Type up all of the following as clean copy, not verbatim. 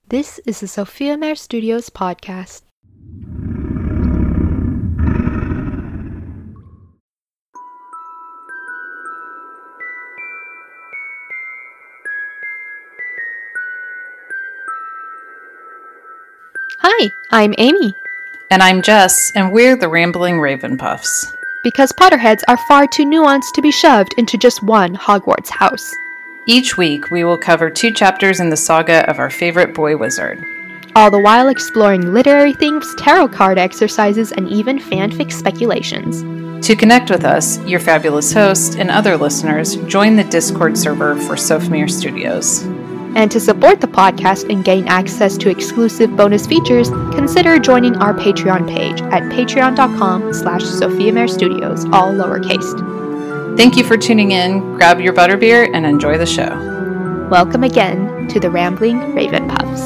This is the Sophia Mare Studios podcast. Hi, I'm Amy. And I'm Jess, and we're the Rambling Raven Puffs. Because Potterheads are far too nuanced to be shoved into just one Hogwarts house. Each week, we will cover 2 chapters in the saga of our favorite boy wizard. All the while exploring literary themes, tarot card exercises, and even fanfic speculations. To connect with us, your fabulous host, and other listeners, join the Discord server for Sophomere Studios. And to support the podcast and gain access to exclusive bonus features, consider joining our Patreon page at patreon.com/Sophia Mare Studios, all lowercase. Thank you for tuning in, grab your butterbeer, and enjoy the show. Welcome again to the Rambling Raven Puffs.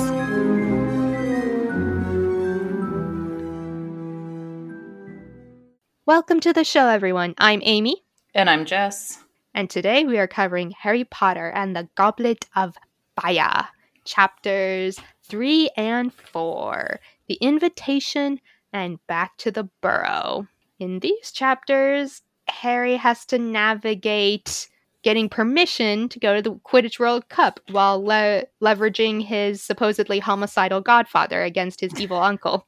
Welcome to the show, everyone. I'm Amy. And I'm Jess. And today we are covering Harry Potter and the Goblet of Fire, chapters 3 and 4, The Invitation and Back to the Burrow. In these chapters, Harry has to navigate getting permission to go to the Quidditch World Cup while leveraging his supposedly homicidal godfather against his evil uncle.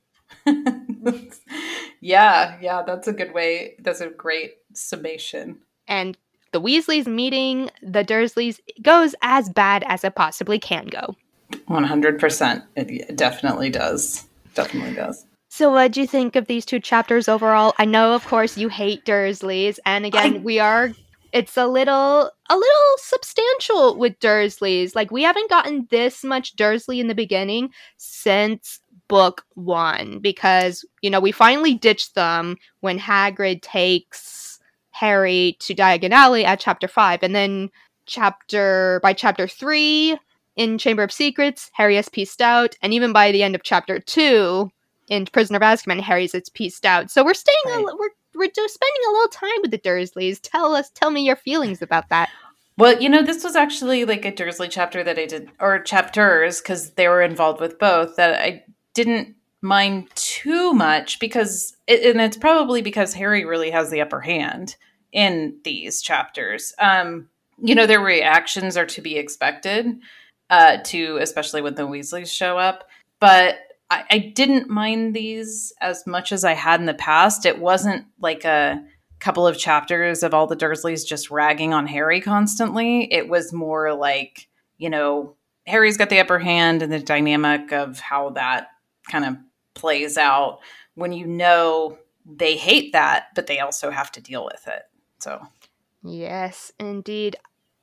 Yeah, that's a good way. That's a great summation. And the Weasleys meeting the Dursleys goes as bad as it possibly can go. 100%. It definitely does. Definitely does. So what do you think of these 2 chapters overall? I know, of course, you hate Dursleys. And again, it's a little substantial with Dursleys. Like, we haven't gotten this much Dursley in the beginning since book 1. Because, we finally ditched them when Hagrid takes Harry to Diagon Alley at chapter 5, and then by chapter 3 in Chamber of Secrets, Harry has pieced out, and even by the end of chapter 2 in Prisoner of Azkaban, Harry's pieced out. So we're staying we're just spending a little time with the Dursleys. Tell me your feelings about that. Well, this was actually like a Dursley chapter that I did, or chapters, because they were involved with both, that I didn't mind too much because it's probably because Harry really has the upper hand in these chapters. Their reactions are to be expected, especially when the Weasleys show up. But I didn't mind these as much as I had in the past. It wasn't like a couple of chapters of all the Dursleys just ragging on Harry constantly. It was more like, Harry's got the upper hand, and the dynamic of how that kind of plays out when they hate that, but they also have to deal with it. So, yes, indeed.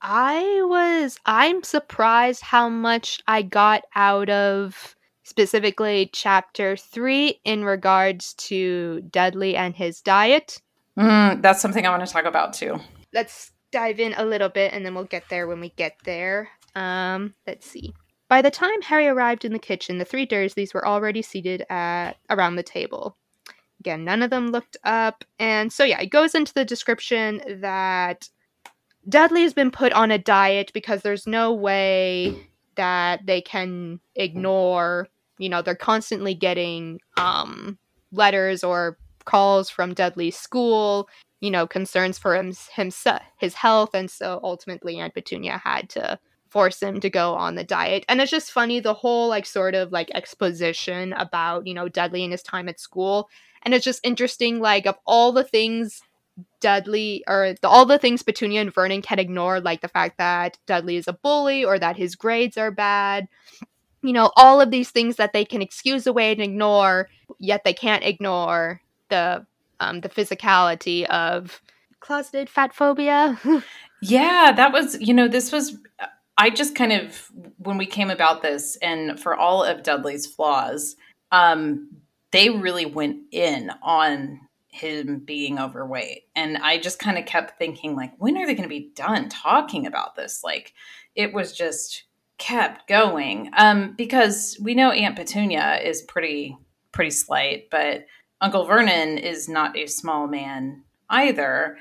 I'm surprised how much I got out of specifically chapter 3 in regards to Dudley and his diet. That's something I want to talk about too. Let's dive in a little bit and then we'll get there when we get there. Let's see. By the time Harry arrived in the kitchen, the 3 Dursleys were already seated around the table. Again, none of them looked up. And so, it goes into the description that Dudley has been put on a diet because there's no way that they can ignore, they're constantly getting letters or calls from Dudley's school, concerns for his health. And so ultimately Aunt Petunia had to force him to go on the diet. And it's just funny, the whole exposition about, Dudley and his time at school. And it's just interesting, of all the things all the things Petunia and Vernon can ignore, like the fact that Dudley is a bully or that his grades are bad, all of these things that they can excuse away and ignore, yet they can't ignore the physicality of closeted fat phobia. Yeah, that was, this was, I just kind of, when we came about this, and for all of Dudley's flaws, they really went in on him being overweight. And I just kind of kept thinking, when are they going to be done talking about this? It was just kept going. Because we know Aunt Petunia is pretty slight, but Uncle Vernon is not a small man either.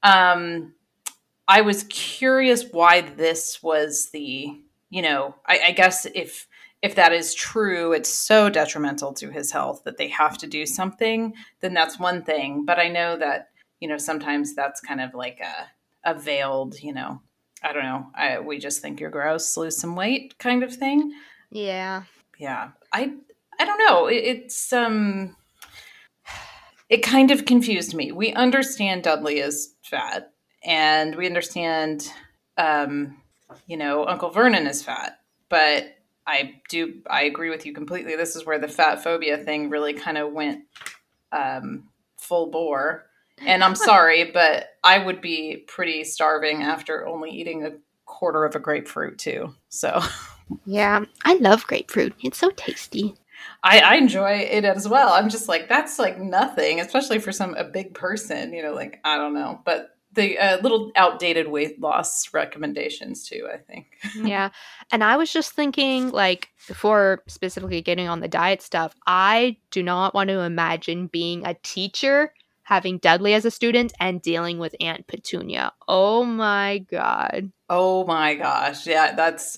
I was curious why this was the, I guess if if that is true, it's so detrimental to his health that they have to do something, then that's one thing. But I know that, sometimes that's kind of like a veiled, I don't know, we just think you're gross, lose some weight kind of thing. Yeah. Yeah. I don't know. It kind of confused me. We understand Dudley is fat, and we understand, Uncle Vernon is fat, but I agree with you completely. This is where the fat phobia thing really kind of went full bore. And I'm sorry, but I would be pretty starving after only eating a quarter of a grapefruit too. So Yeah, I love grapefruit. It's so tasty. I enjoy it as well. I'm just like, that's like nothing, especially for a big person, like, I don't know. But the little outdated weight loss recommendations too, I think. Yeah. And I was just thinking, like, before specifically getting on the diet stuff, I do not want to imagine being a teacher, having Dudley as a student, and dealing with Aunt Petunia. Oh my God. Oh my gosh. Yeah,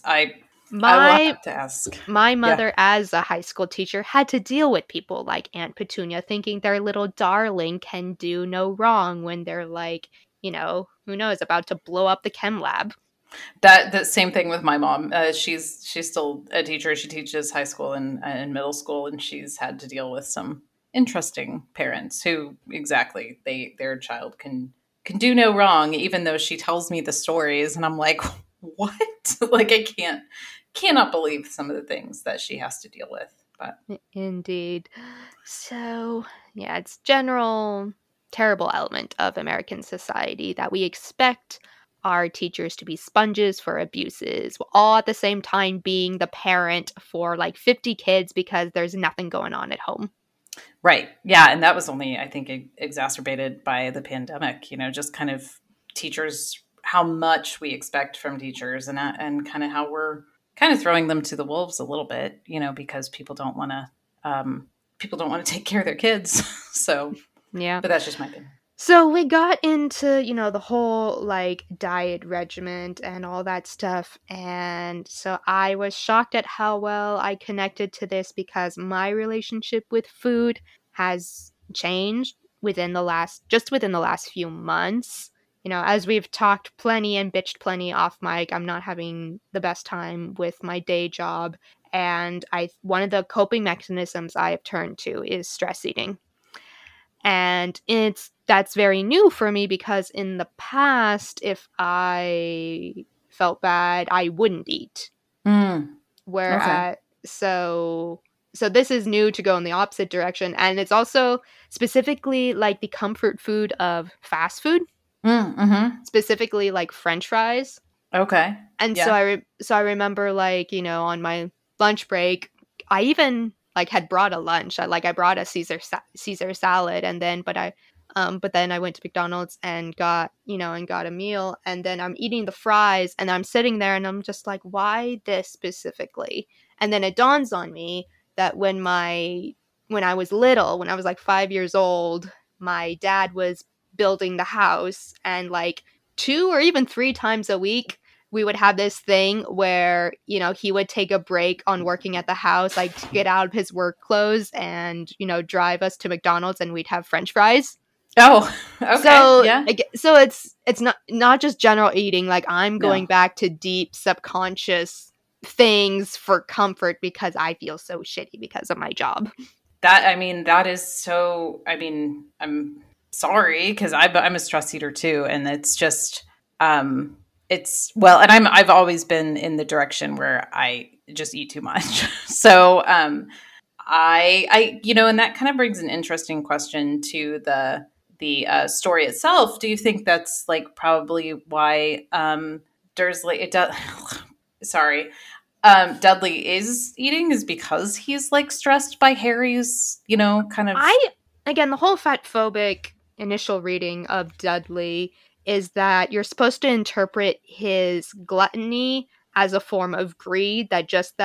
I will My have to ask. my Yeah. mother, as a high school teacher, had to deal with people like Aunt Petunia thinking their little darling can do no wrong when they're like, who knows, about to blow up the chem lab. The same thing with my mom. She's still a teacher. She teaches high school and middle school, and she's had to deal with some interesting parents who exactly their child can do no wrong, even though she tells me the stories, and I'm like, what? Like, I cannot believe some of the things that she has to deal with. But Indeed. So, yeah, it's general terrible element of American society that we expect our teachers to be sponges for abuses, all at the same time being the parent for like 50 kids because there's nothing going on at home. right, yeah, and that was only, I think, exacerbated by the pandemic. Just kind of teachers, how much we expect from teachers, and kind of how we're kind of throwing them to the wolves a little bit, because people don't want to take care of their kids. So, Yeah. but that's just my opinion. So we got into, the whole like diet regimen and all that stuff. And so I was shocked at how well I connected to this because my relationship with food has changed just within the last few months. As we've talked plenty and bitched plenty off mic, I'm not having the best time with my day job. And one of the coping mechanisms I have turned to is stress eating. And that's very new for me because in the past, if I felt bad, I wouldn't eat. Okay. Whereas, so this is new to go in the opposite direction. And it's also specifically like the comfort food of fast food, specifically like French fries. Okay. And Yeah. so I remember, like, on my lunch break, I even like had brought a lunch. I brought a Caesar salad, and then but then I went to McDonald's and got a meal, and then I'm eating the fries, and I'm sitting there, and I'm just like, why this specifically? And then it dawns on me that when I was little, when I was like 5 years old, my dad was building the house, and like 2 or even 3 times a week we would have this thing where, he would take a break on working at the house, like to get out of his work clothes and, drive us to McDonald's and we'd have French fries. Oh, okay. So, yeah. So it's not just general eating. Like, I'm going back to deep subconscious things for comfort because I feel so shitty because of my job. That is so, I'm sorry because I'm a stress eater too. And it's just, and I've always been in the direction where I just eat too much. So, and that kind of brings an interesting question to the story itself. Do you think that's like probably why Dursley sorry, Dudley is eating is because he's like stressed by Harry's, kind of. Again, the whole fat phobic initial reading of Dudley is that you're supposed to interpret his gluttony as a form of greed, just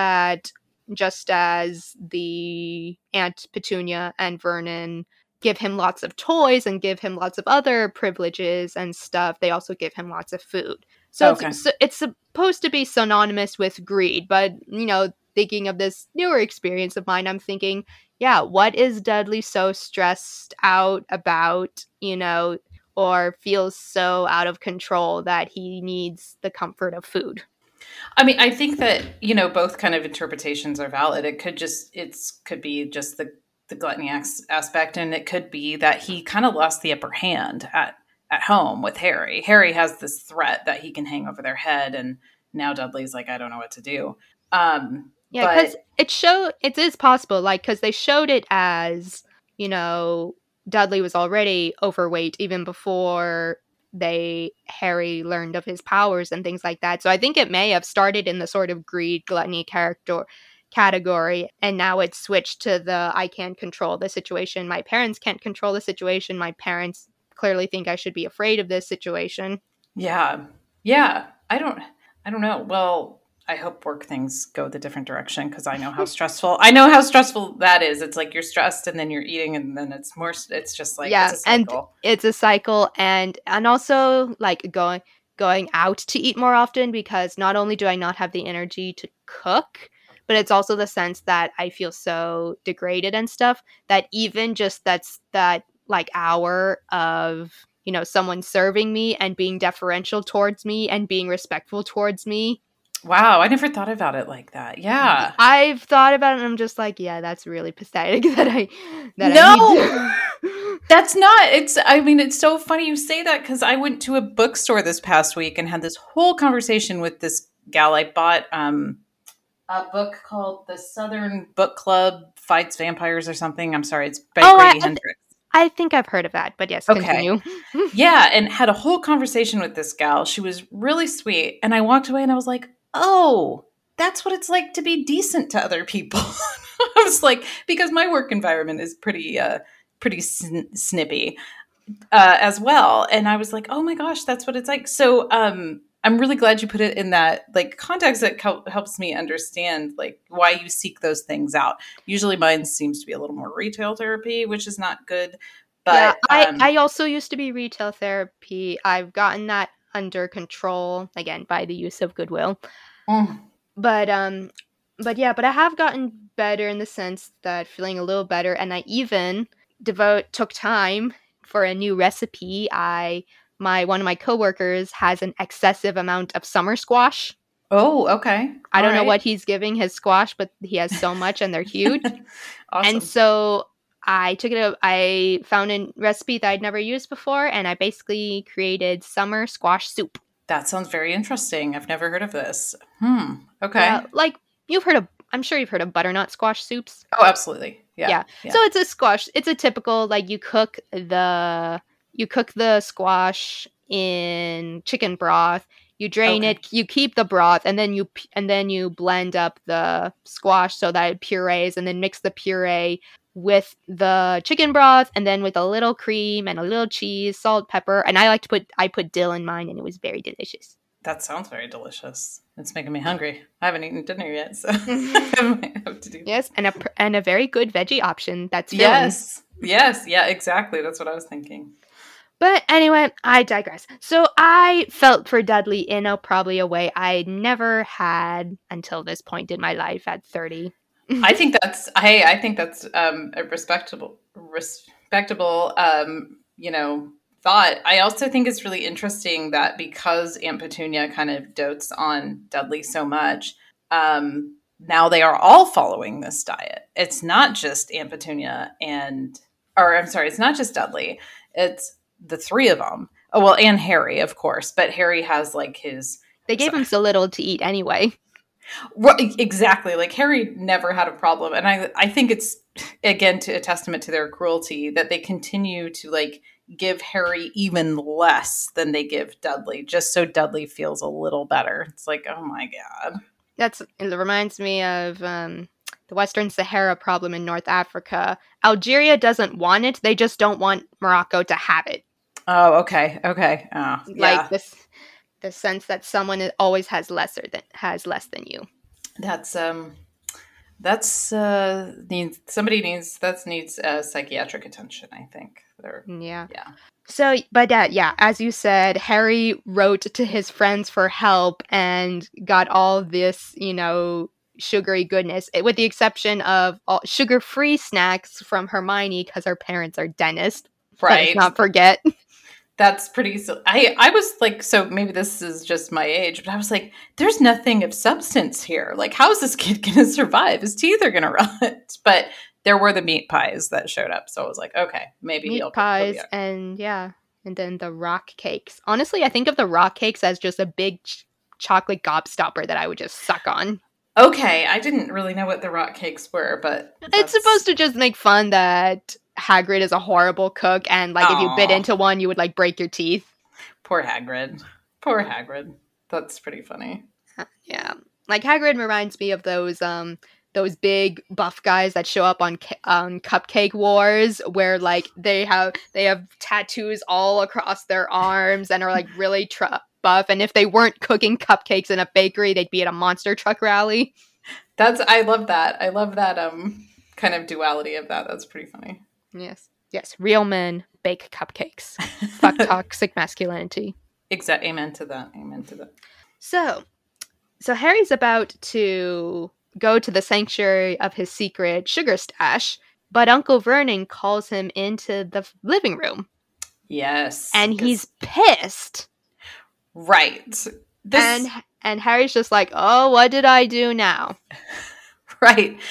as the Aunt Petunia and Vernon give him lots of toys and give him lots of other privileges and stuff, they also give him lots of food. So, Okay. it's supposed to be synonymous with greed, but, thinking of this newer experience of mine, I'm thinking, yeah, what is Dudley so stressed out about, or feels so out of control that he needs the comfort of food? I mean, I think that, both kind of interpretations are valid. It could be just the gluttony aspect, and it could be that he kind of lost the upper hand at home with Harry. Harry has this threat that he can hang over their head, and now Dudley's like, I don't know what to do. Yeah, because it is possible, like, because they showed it as, Dudley was already overweight even before Harry learned of his powers and things like that. So I think it may have started in the sort of greed, gluttony category, and now it's switched to the I can't control the situation. My parents can't control the situation. My parents clearly think I should be afraid of this situation. Yeah. Yeah. I don't know. Well, I hope work things go the different direction, because I know how stressful that is. It's like you're stressed and then you're eating, and then it's just like, it's a cycle. And it's a cycle, and also like going out to eat more often, because not only do I not have the energy to cook, but it's also the sense that I feel so degraded and stuff that even just that like hour of, someone serving me and being deferential towards me and being respectful towards me. Wow, I never thought about it like that. Yeah. I've thought about it, and I'm just like, yeah, that's really pathetic That's not, it's so funny you say that, because I went to a bookstore this past week and had this whole conversation with this gal. I bought a book called The Southern Book Club Fights Vampires or something. I'm sorry, it's by Grady Hendrix. I think I've heard of that, but yes, continue. Yeah, and had a whole conversation with this gal. She was really sweet, and I walked away and I was like, oh, that's what it's like to be decent to other people. I was like, because my work environment is pretty snippy as well, and I was like, oh my gosh, that's what it's like. So I'm really glad you put it in that like context that helps me understand like why you seek those things out. Usually mine seems to be a little more retail therapy, which is not good. But yeah, I also used to be retail therapy. I've gotten that under control again by the use of Goodwill. But I have gotten better in the sense that feeling a little better, and I even took time for a new recipe. One of my coworkers has an excessive amount of summer squash. Oh, okay. I don't know what he's giving his squash, but he has so much and they're huge. Awesome. And so I found a recipe that I'd never used before, and I basically created summer squash soup. That sounds very interesting. I've never heard of this. Okay. Like I'm sure you've heard of butternut squash soups. Oh, absolutely. Yeah. So it's a squash. It's a typical, like, you cook the squash in chicken broth. You drain it, you keep the broth, and then you blend up the squash so that it purees, and then mix the puree with the chicken broth, and then with a little cream and a little cheese, salt, pepper, and I put dill in mine, and it was very delicious. That sounds very delicious. It's making me hungry. I haven't eaten dinner yet, so I have to do. Yes, and a very good veggie option. That's filling. Yes, yeah, exactly. That's what I was thinking. But anyway, I digress. So I felt for Dudley in probably a way I never had until this point in my life at 30. I think that's a respectable thought. I also think it's really interesting that because Aunt Petunia kind of dotes on Dudley so much, now they are all following this diet. It's not just Aunt Petunia it's not just Dudley. It's the three of them. Oh, well, and Harry, of course. But Harry has like his... They gave him so little to eat anyway. Right, exactly. Like Harry never had a problem. And I think it's, again, a testament to their cruelty that they continue to like give Harry even less than they give Dudley, just so Dudley feels a little better. It's like, oh my God. It reminds me of the Western Sahara problem in North Africa. Algeria doesn't want it. They just don't want Morocco to have it. Oh, okay. Okay. Oh, yeah. Like the sense that someone always has less than you. Needs psychiatric attention, I think. Yeah. So, but as you said, Harry wrote to his friends for help and got all this, sugary goodness, with the exception of all sugar-free snacks from Hermione because her parents are dentists. Let us Right. not forget. That's pretty. I was like, so maybe this is just my age, but I was like, there's nothing of substance here. Like, how is this kid going to survive? His teeth are going to rot. But there were the meat pies that showed up. So I was like, okay, maybe Meat he'll pies be okay. and then the rock cakes. Honestly, I think of the rock cakes as just a big chocolate gobstopper that I would just suck on. Okay, I didn't really know what the rock cakes were, but It's supposed to just make fun that Hagrid is a horrible cook, and like if you bit into one, you would like break your teeth. Poor Hagrid. Poor Hagrid. That's pretty funny. Yeah, like Hagrid reminds me of those big buff guys that show up on Cupcake Wars, where like they have tattoos all across their arms and are like really buff. And if they weren't cooking cupcakes in a bakery, they'd be at a monster truck rally. I love that. I love that kind of duality of that. That's pretty funny. Yes. Real men bake cupcakes. Fuck toxic masculinity. Exactly. Amen to that. So Harry's about to go to the sanctuary of his secret sugar stash, but Uncle Vernon calls him into the living room. Yes. And he's pissed. Right. And Harry's just like, oh, what did I do now? Right.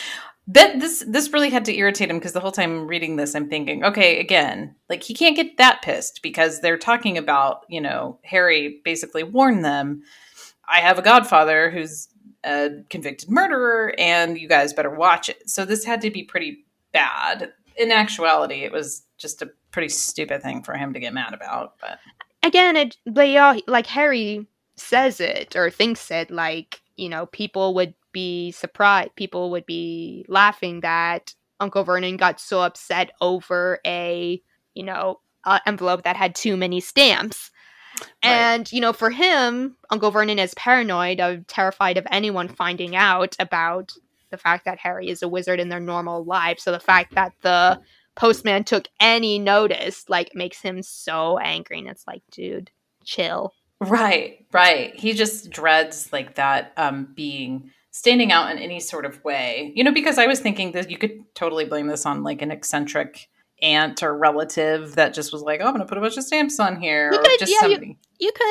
This really had to irritate him because the whole time reading this, I'm thinking, okay, again, like he can't get that pissed because they're talking about, Harry basically warned them, I have a godfather who's a convicted murderer and you guys better watch it. So this had to be pretty bad. In actuality, it was just a pretty stupid thing for him to get mad about. But again, like Harry says it or thinks it, like, people would be surprised. People would be laughing that Uncle Vernon got so upset over a envelope that had too many stamps. Right. And, for him, Uncle Vernon is paranoid, terrified of anyone finding out about the fact that Harry is a wizard in their normal life. So the fact that the postman took any notice, like, makes him so angry. And it's like, dude, chill. Right. He just dreads, like, that being standing out in any sort of way. Because I was thinking that you could totally blame this on, like, an eccentric aunt or relative that just was like, oh, I'm going to put a bunch of stamps on here. Somebody.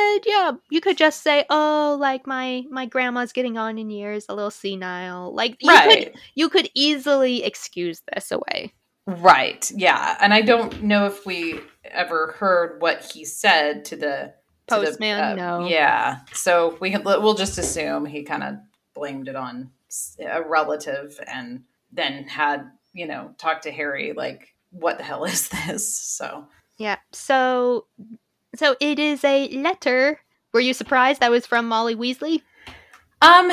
You could just say, oh, like my grandma's getting on in years, a little senile. Like you could easily excuse this away. Right. Yeah. And I don't know if we ever heard what he said to the postman. No. Yeah. So we'll just assume he kind of blamed it on a relative and then had, talked to Harry like, what the hell is this? So yeah. So it is a letter. Were you surprised that was from Molly Weasley? What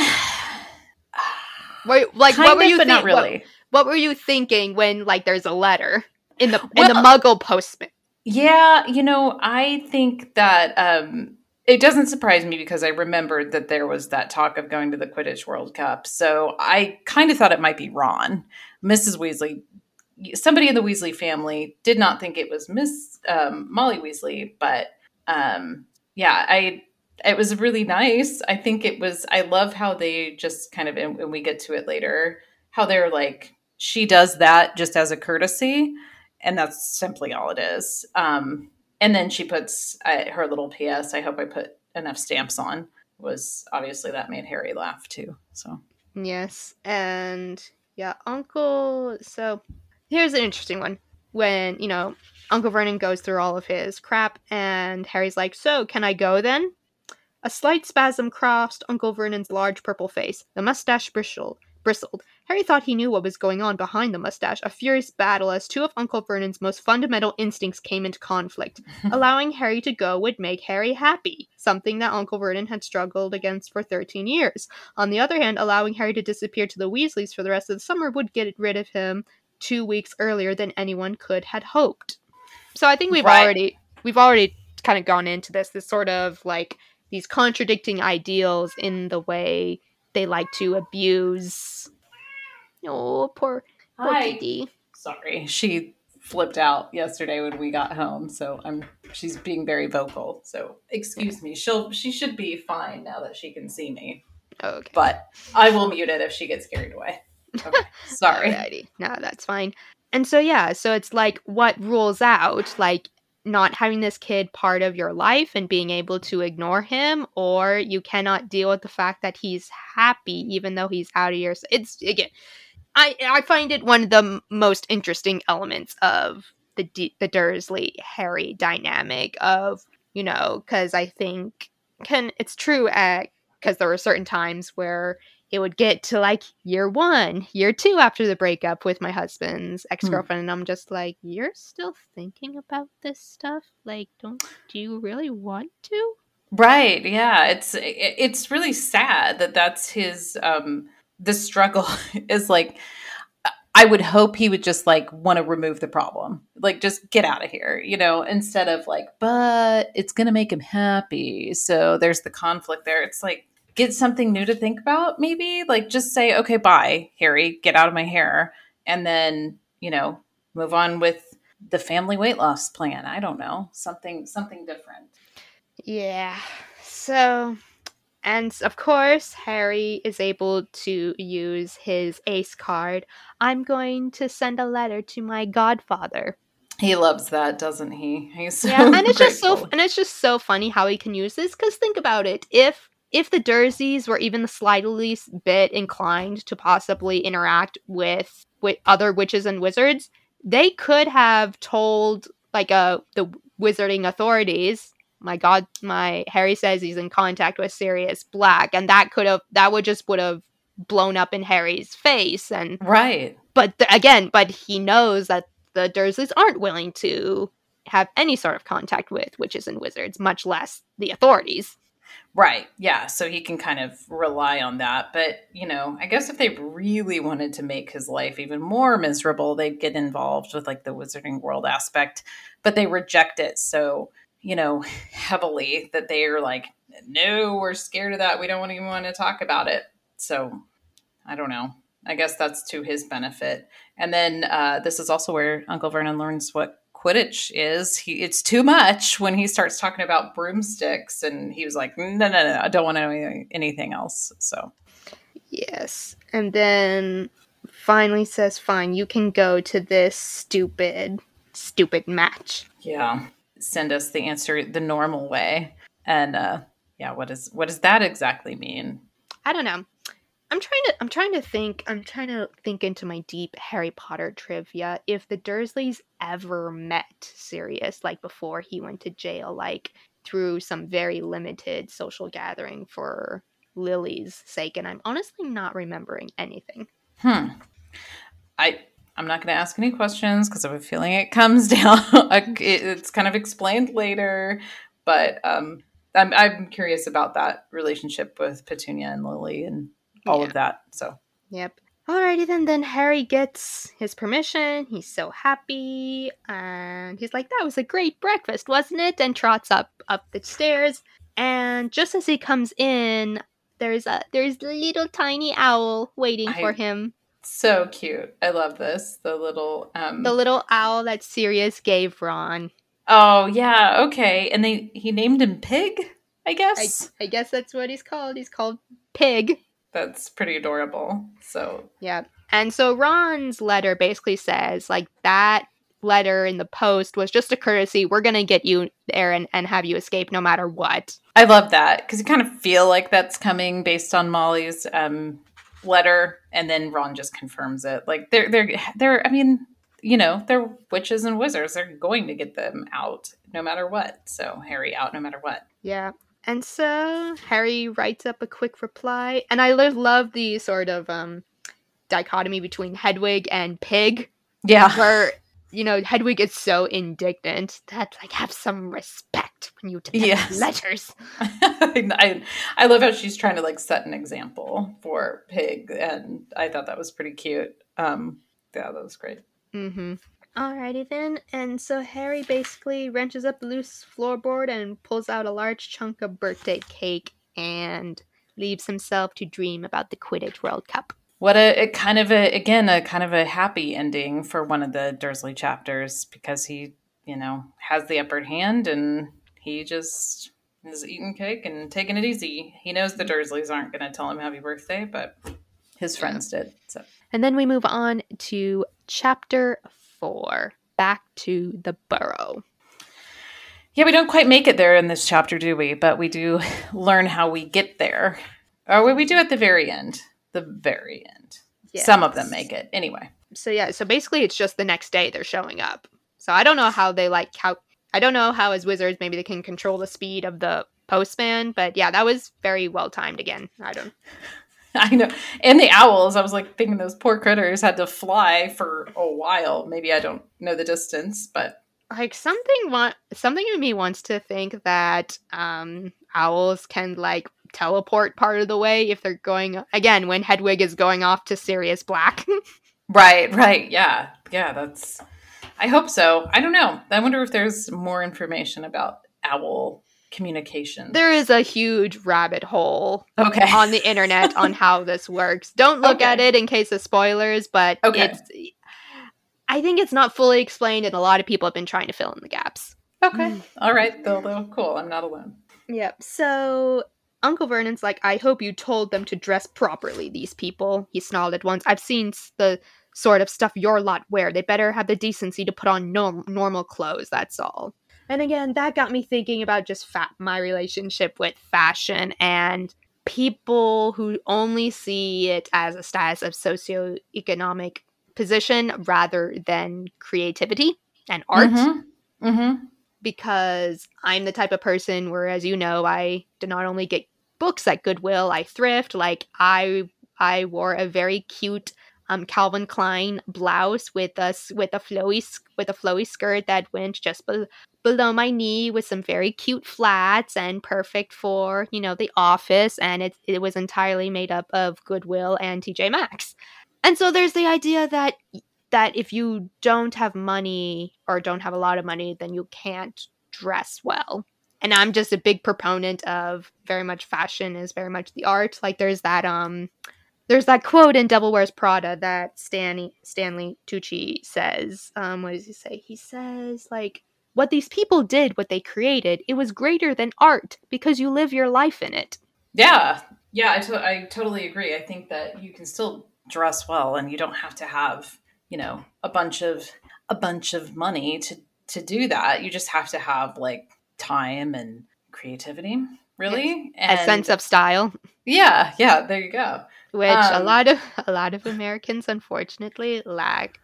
were you but not really. What were you thinking when like there's a letter in the Muggle postman? Yeah, I think that it doesn't surprise me because I remembered that there was that talk of going to the Quidditch World Cup. So I kind of thought it might be Ron. Mrs. Weasley, somebody in the Weasley family did not think it was Miss Molly Weasley, but it was really nice. I think it was, I love how they just kind of, and we get to it later, how they're like, she does that just as a courtesy. And that's simply all it is. And then she puts her little PS, I hope I put enough stamps on, was obviously that made Harry laugh too. So yes. And yeah, so here's an interesting one. When, Uncle Vernon goes through all of his crap and Harry's like, so can I go then? A slight spasm crossed Uncle Vernon's large purple face. The mustache bristled. Harry thought he knew what was going on behind the mustache, a furious battle as two of Uncle Vernon's most fundamental instincts came into conflict. Allowing Harry to go would make Harry happy, something that Uncle Vernon had struggled against for 13 years. On the other hand, allowing Harry to disappear to the Weasleys for the rest of the summer would get rid of him 2 weeks earlier than anyone could had hoped. So I think we've already kind of gone into this sort of like these contradicting ideals in the way they like to abuse. Oh, poor Dee. Sorry, she flipped out yesterday when we got home, so she's being very vocal. So excuse me. She should be fine now that she can see me. Okay. But I will mute it if she gets carried away. Okay. Sorry. Alrighty. No, that's fine. And so, yeah, so it's like what rules out, like not having this kid part of your life and being able to ignore him, or you cannot deal with the fact that he's happy even though he's out of your. It's, again, I find it one of the most interesting elements of the Dursley Harry dynamic of, because I think it's true because there were certain times where it would get to like year 1, year 2 after the breakup with my husband's ex-girlfriend, and I'm just like, you're still thinking about this stuff? Like, do you really want to? Right. Yeah. It's really sad that that's his the struggle is like I would hope he would just like want to remove the problem. Like just get out of here, instead of like, but it's going to make him happy. So there's the conflict there. It's like get something new to think about maybe, like just say, "Okay, bye, Harry, get out of my hair." And then, move on with the family weight loss plan. I don't know. Something different. Yeah. So, and of course, Harry is able to use his ace card. I'm going to send a letter to my godfather. He loves that, doesn't he? He's so yeah, and it's grateful. just so funny how he can use this. Because think about it, if the Dursleys were even the slightest bit inclined to possibly interact with other witches and wizards, they could have told like the wizarding authorities, my Harry says he's in contact with Sirius Black, and that would have blown up in Harry's face. And right. But he knows that the Dursleys aren't willing to have any sort of contact with witches and wizards, much less the authorities. Right. Yeah. So he can kind of rely on that. But, I guess if they really wanted to make his life even more miserable, they'd get involved with like the wizarding world aspect. But they reject it so, heavily that they are like, no, we're scared of that. We don't even want to talk about it. So I don't know. I guess that's to his benefit. And then this is also where Uncle Vernon learns what Quidditch is. It's too much when he starts talking about broomsticks, and he was like, no, I don't want to know anything else. So yes. And then finally says, fine, you can go to this stupid match. Yeah. Send us the answer the normal way. And what does that exactly mean? I don't know. I'm trying to think into my deep Harry Potter trivia if the Dursleys ever met Sirius, like before he went to jail, like through some very limited social gathering for Lily's sake, and I'm honestly not remembering anything. I'm not going to ask any questions because I have a feeling it comes down. It's kind of explained later, but I'm curious about that relationship with Petunia and Lily and all of that. So, yep. Alrighty then. Then Harry gets his permission. He's so happy, and he's like, "That was a great breakfast, wasn't it?" And trots up the stairs. And just as he comes in, there's a little tiny owl waiting for him. So cute. I love this. The little owl that Sirius gave Ron. Oh yeah, okay. And he named him Pig, I guess. I guess that's what he's called. He's called Pig. That's pretty adorable. So yeah. And so Ron's letter basically says like that letter in the post was just a courtesy. We're gonna get you there and have you escape no matter what. I love that because you kind of feel like that's coming based on Molly's letter, and then Ron just confirms it. Like they're I mean, they're witches and wizards. They're going to get them out no matter what. So Harry out no matter what. Yeah. And so Harry writes up a quick reply, and I love the sort of dichotomy between Hedwig and Pig. Yeah. Where, Hedwig is so indignant that, like, have some respect when you deliver letters. I love how she's trying to, like, set an example for Pig, and I thought that was pretty cute. Yeah, that was great. Mm-hmm. Alrighty then, and so Harry basically wrenches up the loose floorboard and pulls out a large chunk of birthday cake and leaves himself to dream about the Quidditch World Cup. What a kind of a happy ending for one of the Dursley chapters because he, has the upper hand and he just is eating cake and taking it easy. He knows the Dursleys aren't going to tell him happy birthday, but his friends did. So. And then we move on to chapter 4, Back to the Burrow. Yeah, we don't quite make it there in this chapter, do we? But we do learn how we get there. Or we do at the very end. The very end. Yes. Some of them make it. Anyway. So basically it's just the next day they're showing up. So I don't know how they I don't know how as wizards maybe they can control the speed of the postman, but yeah, that was very well timed again. I know. And the owls, I was like thinking those poor critters had to fly for a while. Maybe I don't know the distance, but like something in me wants to think that owls can like teleport part of the way if they're going again when Hedwig is going off to Sirius Black. Right. Yeah, that's I hope so. I don't know. I wonder if there's more information about owl communication. There is a huge rabbit hole on the internet on how this works. Don't look at it in case of spoilers, but I think it's not fully explained, and a lot of people have been trying to fill in the gaps. Okay. All right. Though, cool. I'm not alone. Yep. So Uncle Vernon's like, I hope you told them to dress properly, these people. He snarled at once. I've seen the sort of stuff your lot wear. They better have the decency to put on normal clothes, that's all. And again, that got me thinking about just my relationship with fashion and people who only see it as a status of socioeconomic position rather than creativity and art. Because I'm the type of person where, as you know, I do not only get books at Goodwill, I thrift. Like I wore a very cute Calvin Klein blouse with a flowy skirt that went just below my knee with some very cute flats and perfect for, the office, and it was entirely made up of Goodwill and TJ Maxx. And so there's the idea that if you don't have money or don't have a lot of money, then you can't dress well. And I'm just a big proponent of very much fashion is very much the art. Like there's that quote in Devil Wears Prada that Stanley Tucci says. What does he say? He says, like, what these people did, what they created, it was greater than art because you live your life in it. Yeah. I totally agree. I think that you can still dress well, and you don't have to have, a bunch of money to do that. You just have to have like time and creativity, really, and a sense of style. Yeah. There you go. Which a lot of Americans unfortunately lack.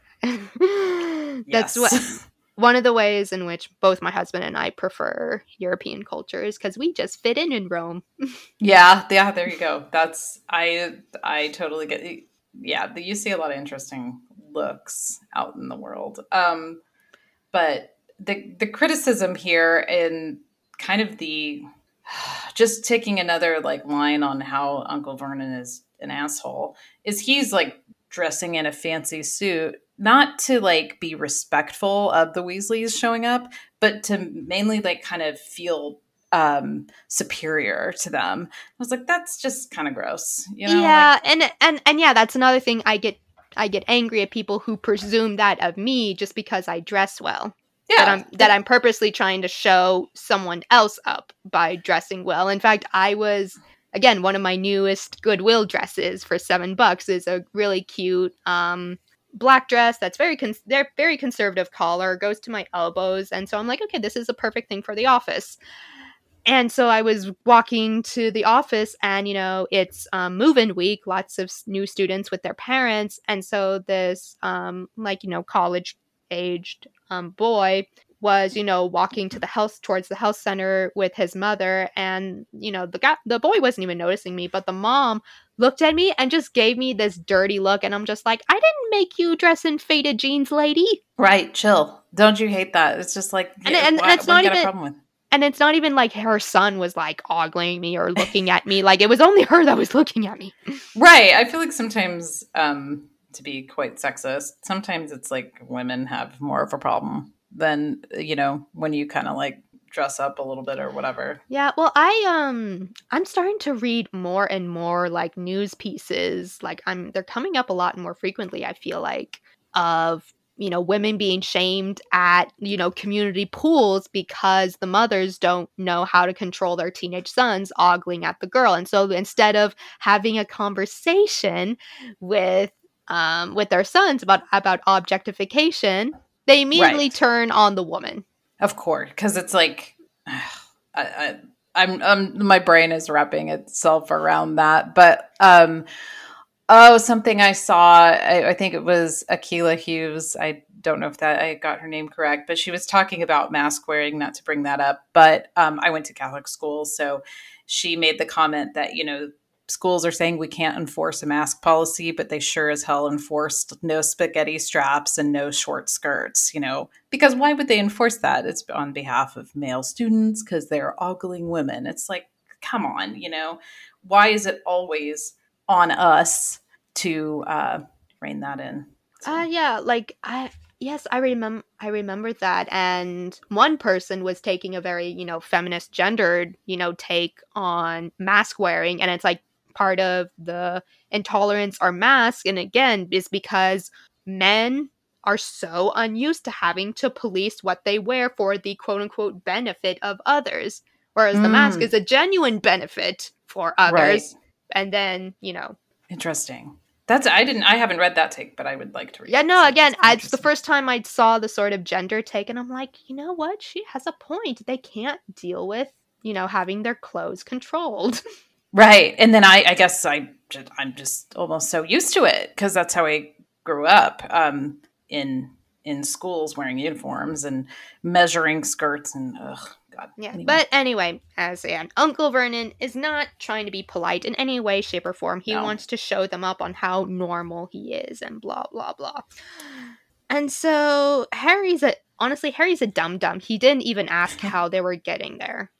That's one of the ways in which both my husband and I prefer European cultures, because we just fit in Rome. Yeah, there you go. That's I totally get it. Yeah, you see a lot of interesting looks out in the world. But the criticism here and kind of the just taking another like line on how Uncle Vernon is an asshole is he's like dressing in a fancy suit, not to like be respectful of the Weasleys showing up, but to mainly like kind of feel superior to them. I was like, that's just kind of gross, Yeah, like, and yeah, that's another thing. I get angry at people who presume that of me just because I dress well. Yeah, that I'm purposely trying to show someone else up by dressing well. In fact, I was, again, one of my newest Goodwill dresses for $7 is a really cute black dress that's very conservative collar, goes to my elbows, and so I'm like, okay, this is a perfect thing for the office. And so I was walking to the office, and it's move-in week, lots of new students with their parents, and so this college-aged boy was, walking to towards the health center with his mother, and the boy wasn't even noticing me, but the mom looked at me and just gave me this dirty look, and I'm just like, I didn't make you dress in faded jeans, lady. Right, chill. Don't you hate that? It's just like, and it's not even a problem with. And it's not even like her son was like ogling me or looking at me. Like it was only her that was looking at me. Right. I feel like sometimes, to be quite sexist, sometimes it's like women have more of a problem than, when you kind of like dress up a little bit or whatever. Yeah. Well, I'm starting to read more and more like news pieces. Like they're coming up a lot more frequently, I feel like, of women being shamed at, community pools because the mothers don't know how to control their teenage sons ogling at the girl. And so instead of having a conversation with their sons about objectification, they immediately Right. turn on the woman. Of course, because it's like I'm my brain is wrapping itself around that. But something I saw, I think it was Akilah Hughes. I don't know if that I got her name correct, but she was talking about mask wearing. Not to bring that up, but I went to Catholic school, so she made the comment that schools are saying we can't enforce a mask policy, but they sure as hell enforced no spaghetti straps and no short skirts, because why would they enforce that? It's on behalf of male students because they're ogling women. It's like, come on, why is it always on us to rein that in? Yes, I remember that. And one person was taking a very, feminist gendered, take on mask wearing. And it's like part of the intolerance or mask. And again, is because men are so unused to having to police what they wear for the quote unquote benefit of others. Whereas the mask is a genuine benefit for others. Right. And then, Interesting. I haven't read that take, but I would like to read it. Yeah, no, again, it's the first time I saw the sort of gender take, and I'm like, you know what? She has a point. They can't deal with, having their clothes controlled. Right. And then I guess I'm just almost so used to it because that's how I grew up in schools wearing uniforms and measuring skirts and God. Yeah. Anyway. But anyway, as Uncle Vernon is not trying to be polite in any way, shape, or form. He wants to show them up on how normal he is and blah, blah, blah. And so Harry's a dum-dum. He didn't even ask how they were getting there.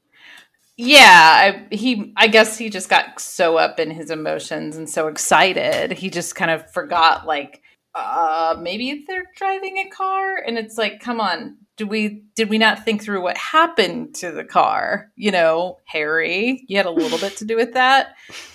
Yeah, I guess he just got so up in his emotions and so excited. He just kind of forgot, like, maybe they're driving a car, and it's like, come on, did we not think through what happened to the car? Harry, you had a little bit to do with that.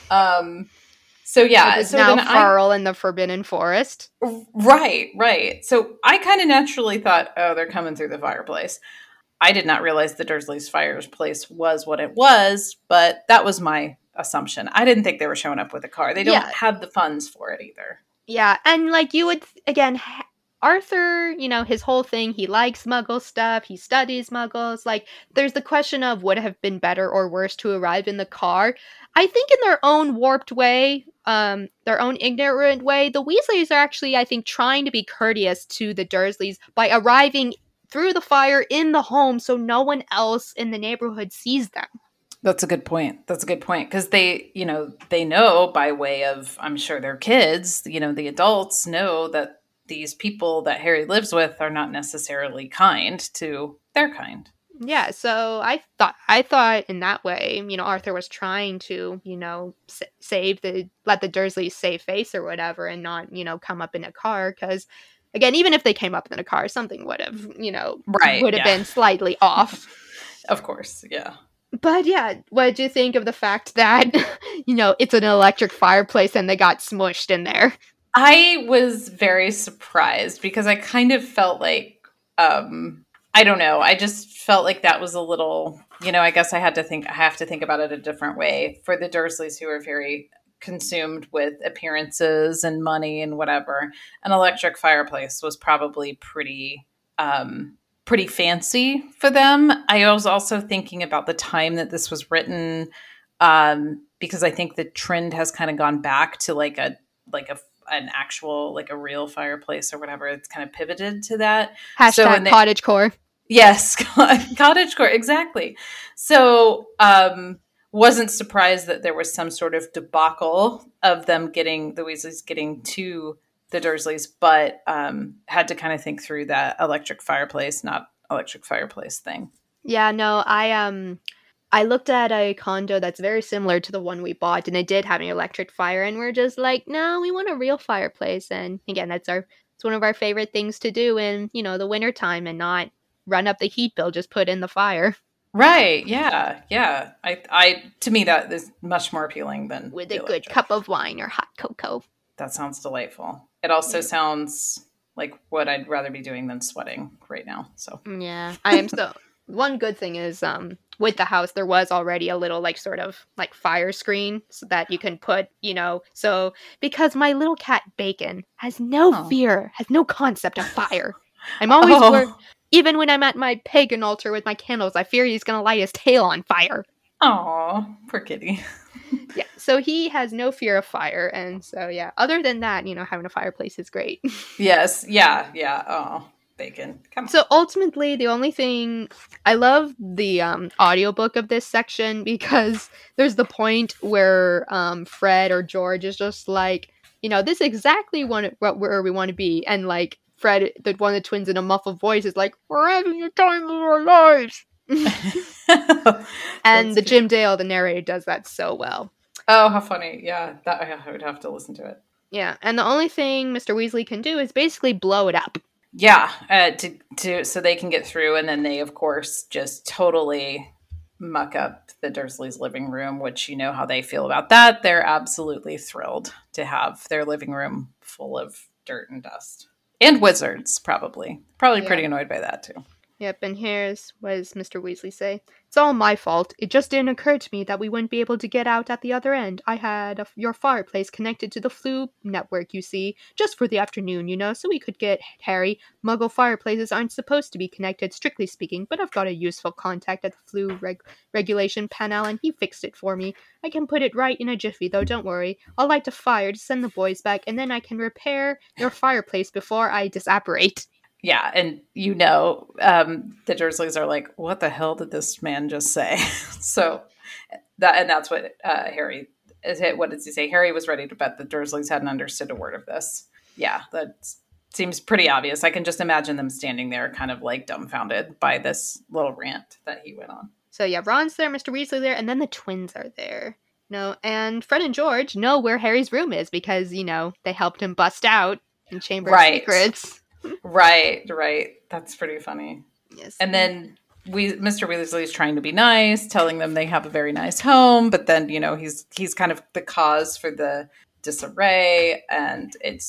So yeah, so now Farrell in the Forbidden Forest. Right. So I kind of naturally thought, oh, they're coming through the fireplace. I did not realize the Dursley's fireplace was what it was, but that was my assumption. I didn't think they were showing up with a car. They don't have the funds for it either. Yeah, and like you would, again, Arthur, his whole thing, he likes Muggle stuff, he studies Muggles. Like, there's the question of would it have been better or worse to arrive in the car. I think in their own warped way, their own ignorant way, the Weasleys are actually, I think, trying to be courteous to the Dursleys by arriving through the fire in the home so no one else in the neighborhood sees them. That's a good point. Because they know by way of, I'm sure their kids, the adults know that these people that Harry lives with are not necessarily kind to their kind. Yeah, so I thought in that way, Arthur was trying to, let the Dursleys save face or whatever and not, come up in a car because, again, even if they came up in a car, something would have, would have been slightly off. Of course, yeah. But yeah, what did you think of the fact that, it's an electric fireplace and they got smushed in there? I was very surprised because I kind of felt like, I don't know. I just felt like that was a little, I guess I have to think about it a different way for the Dursleys who are very consumed with appearances and money and whatever. An electric fireplace was probably pretty fancy for them. I was also thinking about the time that this was written, because I think the trend has kind of gone back to an actual, like a real fireplace or whatever. It's kind of pivoted to that. Hashtag cottagecore. Yes, cottagecore, exactly. So wasn't surprised that there was some sort of debacle of them the Weasleys getting to the Dursleys, but had to kind of think through that electric fireplace, not electric fireplace thing. Yeah, no, I looked at a condo that's very similar to the one we bought, and it did have an electric fire, and we're just like, no, we want a real fireplace. And again, it's one of our favorite things to do in, the wintertime and not run up the heat bill, just put in the fire. Right, yeah. I to me, that is much more appealing than with a good cup of wine or hot cocoa. That sounds delightful. It also sounds like what I'd rather be doing than sweating right now. So Yeah, I am so. One good thing is, with the house, there was already a little, like, sort of, like, fire screen so that you can put, so, because my little cat Bacon has no fear, has no concept of fire. I'm always worried, even when I'm at my pagan altar with my candles, I fear he's gonna light his tail on fire. Oh, poor kitty. Yeah, so he has no fear of fire, and so, yeah, other than that, having a fireplace is great. Yes, yeah. Oh, Bacon. Come on. So ultimately, the only thing I love the audiobook of this section because there's the point where Fred or George is just like, this is exactly where we want to be, and like Fred, one of the twins in a muffled voice is like, "We're having the time of our lives." And the Jim Dale, the narrator, does that so well. Oh, how funny! Yeah, that I would have to listen to it. Yeah, and the only thing Mr. Weasley can do is basically blow it up. Yeah, so they can get through, and then they, of course, just totally muck up the Dursleys' living room, which you know how they feel about that. They're absolutely thrilled to have their living room full of dirt and dust. And wizards, probably. Probably pretty annoyed by that, too. Yep, and what does Mr. Weasley say? It's all my fault. It just didn't occur to me that we wouldn't be able to get out at the other end. I had your fireplace connected to the Floo network, you see, just for the afternoon, so we could get Harry. Muggle fireplaces aren't supposed to be connected, strictly speaking, but I've got a useful contact at the Floo regulation panel, and he fixed it for me. I can put it right in a jiffy, though, don't worry. I'll light a fire to send the boys back, and then I can repair your fireplace before I disapparate. Yeah, and the Dursleys are like, what the hell did this man just say? So that's what Harry is. What does he say? Harry was ready to bet the Dursleys hadn't understood a word of this. Yeah, that seems pretty obvious. I can just imagine them standing there kind of like dumbfounded by this little rant that he went on. So yeah, Ron's there, Mr. Weasley there, and then the twins are there. And Fred and George know where Harry's room is because, they helped him bust out in Chamber of Secrets. Right. That's pretty funny. Yes. And then Mr. Weasley's trying to be nice, telling them they have a very nice home, but then, he's kind of the cause for the disarray, and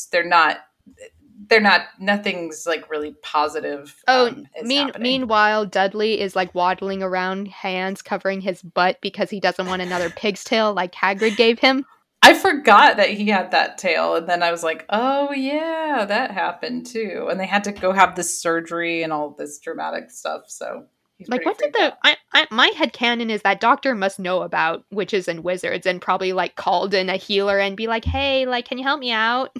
nothing's like really positive. Meanwhile, Dudley is like waddling around, hands covering his butt because he doesn't want another pig's tail like Hagrid gave him. I forgot that he had that tail, and then I was like, oh yeah, that happened too. And they had to go have this surgery and all this dramatic stuff, so like, what did my headcanon is that Doctor must know about witches and wizards and probably like called in a healer and be like, hey, like, can you help me out?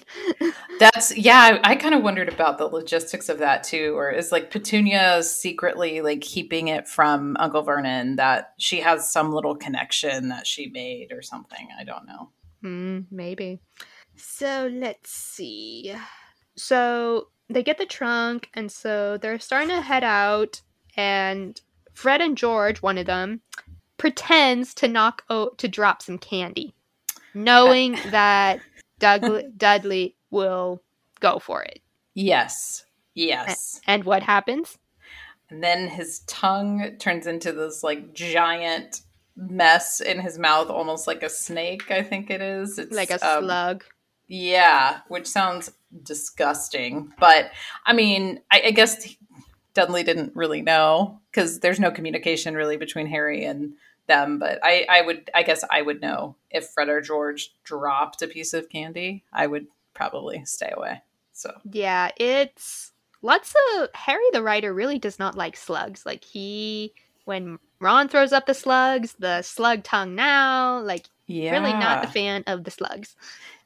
I kind of wondered about the logistics of that too. Or is like Petunia secretly like keeping it from Uncle Vernon that she has some little connection that she made or something? I don't know. Maybe. So let's see. So they get the trunk, and so they're starting to head out, and Fred and George, one of them, pretends to drop some candy, knowing that Dudley will go for it. Yes. And what happens? And then his tongue turns into this like giant mess in his mouth, almost like a snake, I think it is. It's like a slug. Yeah, which sounds disgusting. But, I mean, I guess Dudley didn't really know because there's no communication really between Harry and them. But I guess I would know if Fred or George dropped a piece of candy. I would probably stay away. So yeah, it's Harry the writer really does not like slugs. Like when Ron throws up the slug tongue now, like really not a fan of the slugs.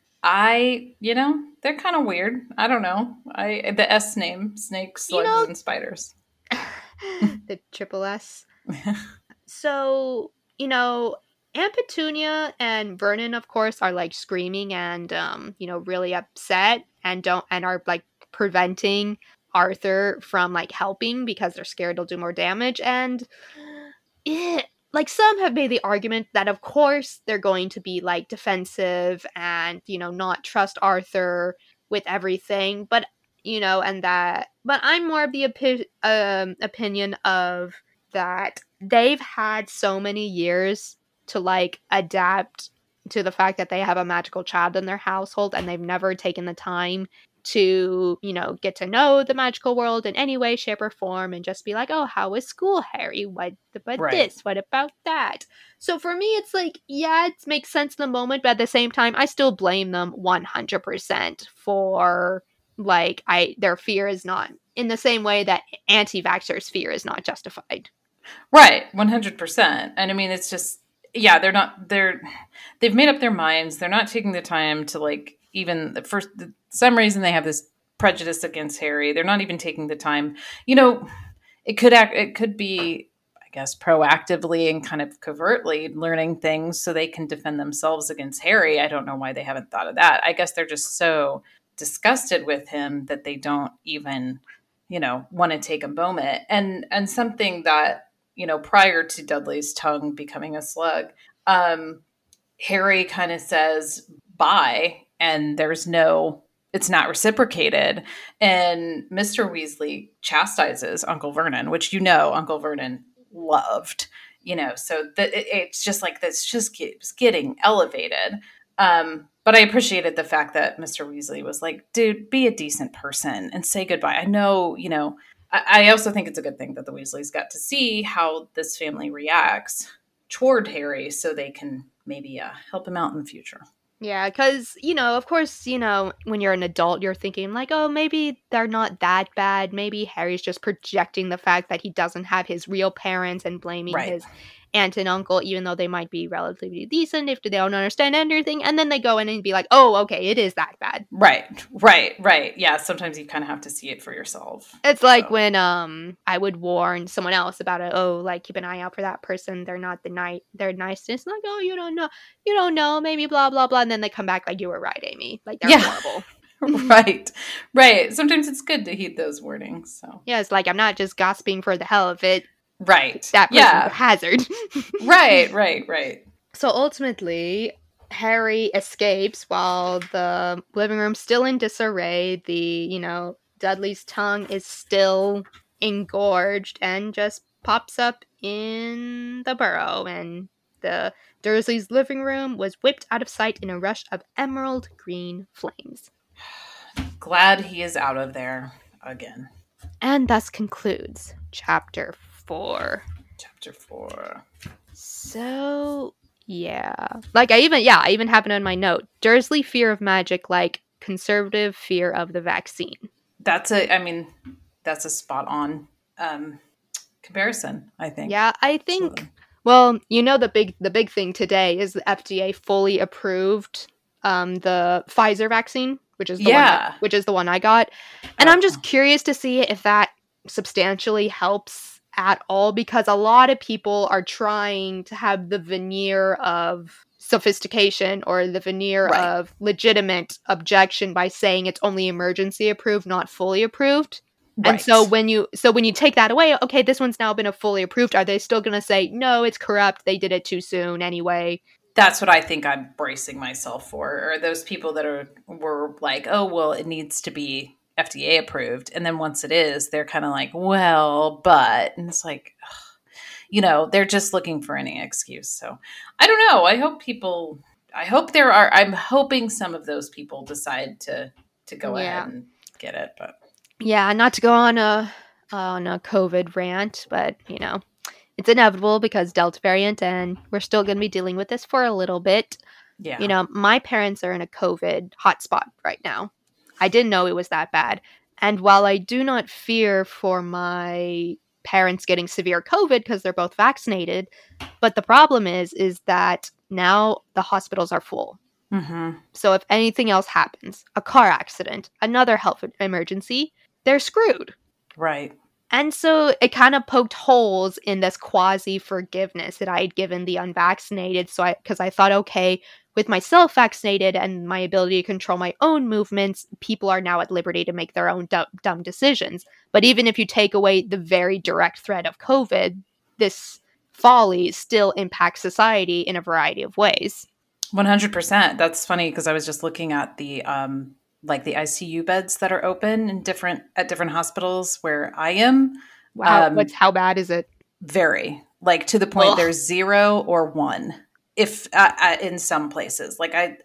They're kind of weird. I don't know. The S name, snakes, slugs, and spiders. The triple S. So, Aunt Petunia and Vernon, of course, are like screaming and, really upset and are like preventing Arthur from like helping because they're scared he'll do more damage. And like some have made the argument that of course they're going to be like defensive and not trust Arthur with everything, but but I'm more of the opinion of that they've had so many years to like adapt to the fact that they have a magical child in their household, and they've never taken the time to, get to know the magical world in any way, shape, or form and just be like, oh, how was school, Harry? What about Right. this? What about that? So for me, it's like, yeah, it makes sense in the moment, but at the same time, I still blame them 100% for like their fear is not in the same way that anti-vaxxers' fear is not justified. Right. 100%. And I mean, it's just, yeah, they've made up their minds. They're not taking the time to like, even for some reason they have this prejudice against Harry. They're not even taking the time, it could be, I guess, proactively and kind of covertly learning things so they can defend themselves against Harry. I don't know why they haven't thought of that. I guess they're just so disgusted with him that they don't even, want to take a moment. And something that, prior to Dudley's tongue becoming a slug, Harry kind of says bye, and it's not reciprocated. And Mr. Weasley chastises Uncle Vernon, which Uncle Vernon loved, so that it's just like this just keeps getting elevated. But I appreciated the fact that Mr. Weasley was like, dude, be a decent person and say goodbye. I know, I also think it's a good thing that the Weasleys got to see how this family reacts toward Harry so they can maybe help him out in the future. Yeah, because, of course, when you're an adult, you're thinking like, oh, maybe they're not that bad. Maybe Harry's just projecting the fact that he doesn't have his real parents and blaming his aunt and uncle, even though they might be relatively decent if they don't understand anything. And then they go in and be like, oh, okay, it is that bad. Right. Yeah, sometimes you kind of have to see it for yourself. It's like when I would warn someone else about it. Oh, like, keep an eye out for that person. They're not they're nice. It's like, oh, you don't know, maybe blah, blah, blah. And then they come back like, you were right, Amy. Like, they're horrible. Right. Sometimes it's good to heed those warnings. So yeah, it's like, I'm not just gossiping for the hell of it. Right. That person's a hazard. Right. So ultimately, Harry escapes while the living room's still in disarray. Dudley's tongue is still engorged and just pops up in the burrow. And the Dursleys' living room was whipped out of sight in a rush of emerald green flames. Glad he is out of there again. And thus concludes Chapter 4. So, yeah. Like, I even have it on my note. Dursley fear of magic, like conservative fear of the vaccine. That's a spot on comparison, I think. Yeah, I think, absolutely. Well, the big thing today is the FDA fully approved the Pfizer vaccine, which is the one I got. And I'm just curious to see if that substantially helps at all, because a lot of people are trying to have the veneer of sophistication or the veneer of legitimate objection by saying it's only emergency approved, not fully approved. Right. And so when you take that away, okay, this one's now been fully approved. Are they still going to say, no, it's corrupt, they did it too soon anyway? That's what I think I'm bracing myself for. Or those people that were like, oh, well, it needs to be FDA approved. And then once it is, they're kind of like, well, but, and it's like, they're just looking for any excuse. So I don't know. I'm hoping some of those people decide to go ahead and get it. But yeah, not to go on a COVID rant, but it's inevitable because Delta variant, and we're still going to be dealing with this for a little bit. Yeah. My parents are in a COVID hotspot right now. I didn't know it was that bad. And while I do not fear for my parents getting severe COVID because they're both vaccinated, but the problem is that now the hospitals are full. Mm-hmm. So if anything else happens, a car accident, another health emergency, they're screwed. Right. And so it kind of poked holes in this quasi-forgiveness that I had given the unvaccinated. Because I thought, okay, with myself vaccinated and my ability to control my own movements, people are now at liberty to make their own dumb decisions. But even if you take away the very direct threat of COVID, this folly still impacts society in a variety of ways. 100%. That's funny because I was just looking at the the ICU beds that are open at different hospitals where I am. Wow, how bad is it? Very, to the point there's 0 or 1. If in some places,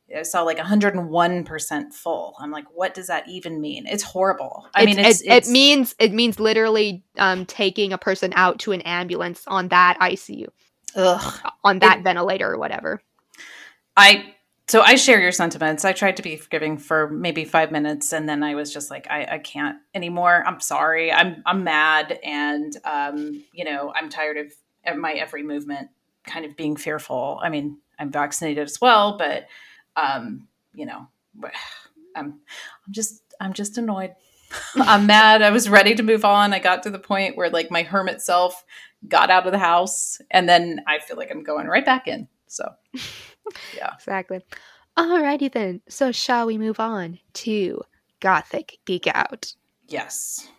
I saw like 101% full. I'm like, what does that even mean? It's horrible. I mean, it's it means literally taking a person out to an ambulance on that ICU, on that ventilator or whatever. So I share your sentiments. I tried to be forgiving for maybe 5 minutes, and then I was just like, I can't anymore. I'm sorry. I'm mad, and I'm tired of my every movement kind of being fearful. I mean, I'm vaccinated as well, but you know, I'm just annoyed. I'm mad. I was ready to move on. I got to the point where like my hermit self got out of the house, and then I feel like I'm going right back in. So yeah. Exactly. Alrighty then. So shall we move on to Gothic Geek Out? Yes.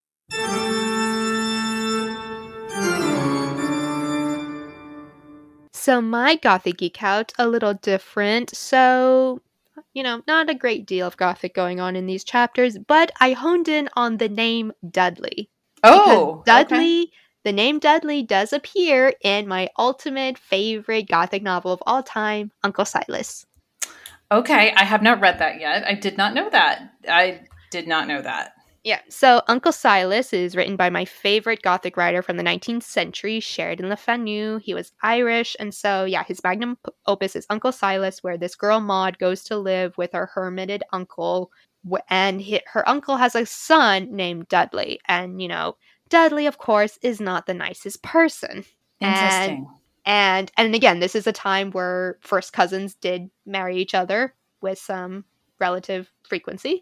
So my Gothic Geek Out, a little different. So, not a great deal of Gothic going on in these chapters, but I honed in on the name Dudley. Oh, because Dudley, the name Dudley does appear in my ultimate favorite Gothic novel of all time, Uncle Silas. Okay, I have not read that yet. I did not know that. Yeah, so Uncle Silas is written by my favorite Gothic writer from the 19th century, Sheridan Le Fanu. He was Irish, and so, yeah, his magnum opus is Uncle Silas, where this girl Maud goes to live with her hermited uncle, and her uncle has a son named Dudley, and, Dudley, of course, is not the nicest person. Interesting. And again, this is a time where first cousins did marry each other with some relative frequency.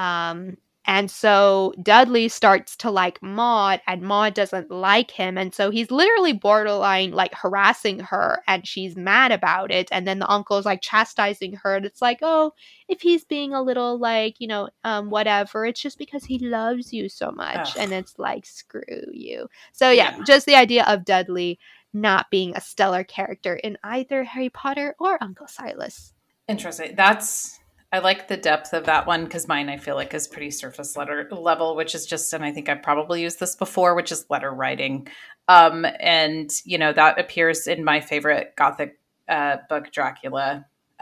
And so Dudley starts to like Maud, and Maud doesn't like him. And so he's literally borderline like harassing her, and she's mad about it. And then the uncle's like chastising her. And it's like, oh, if he's being a little like, whatever, it's just because he loves you so much. Ugh. And it's like, screw you. So yeah, just the idea of Dudley not being a stellar character in either Harry Potter or Uncle Silas. Interesting. I like the depth of that one because mine I feel like is pretty surface level, which is just, and I think I've probably used this before, which is letter writing. And that appears in my favorite Gothic book, Dracula.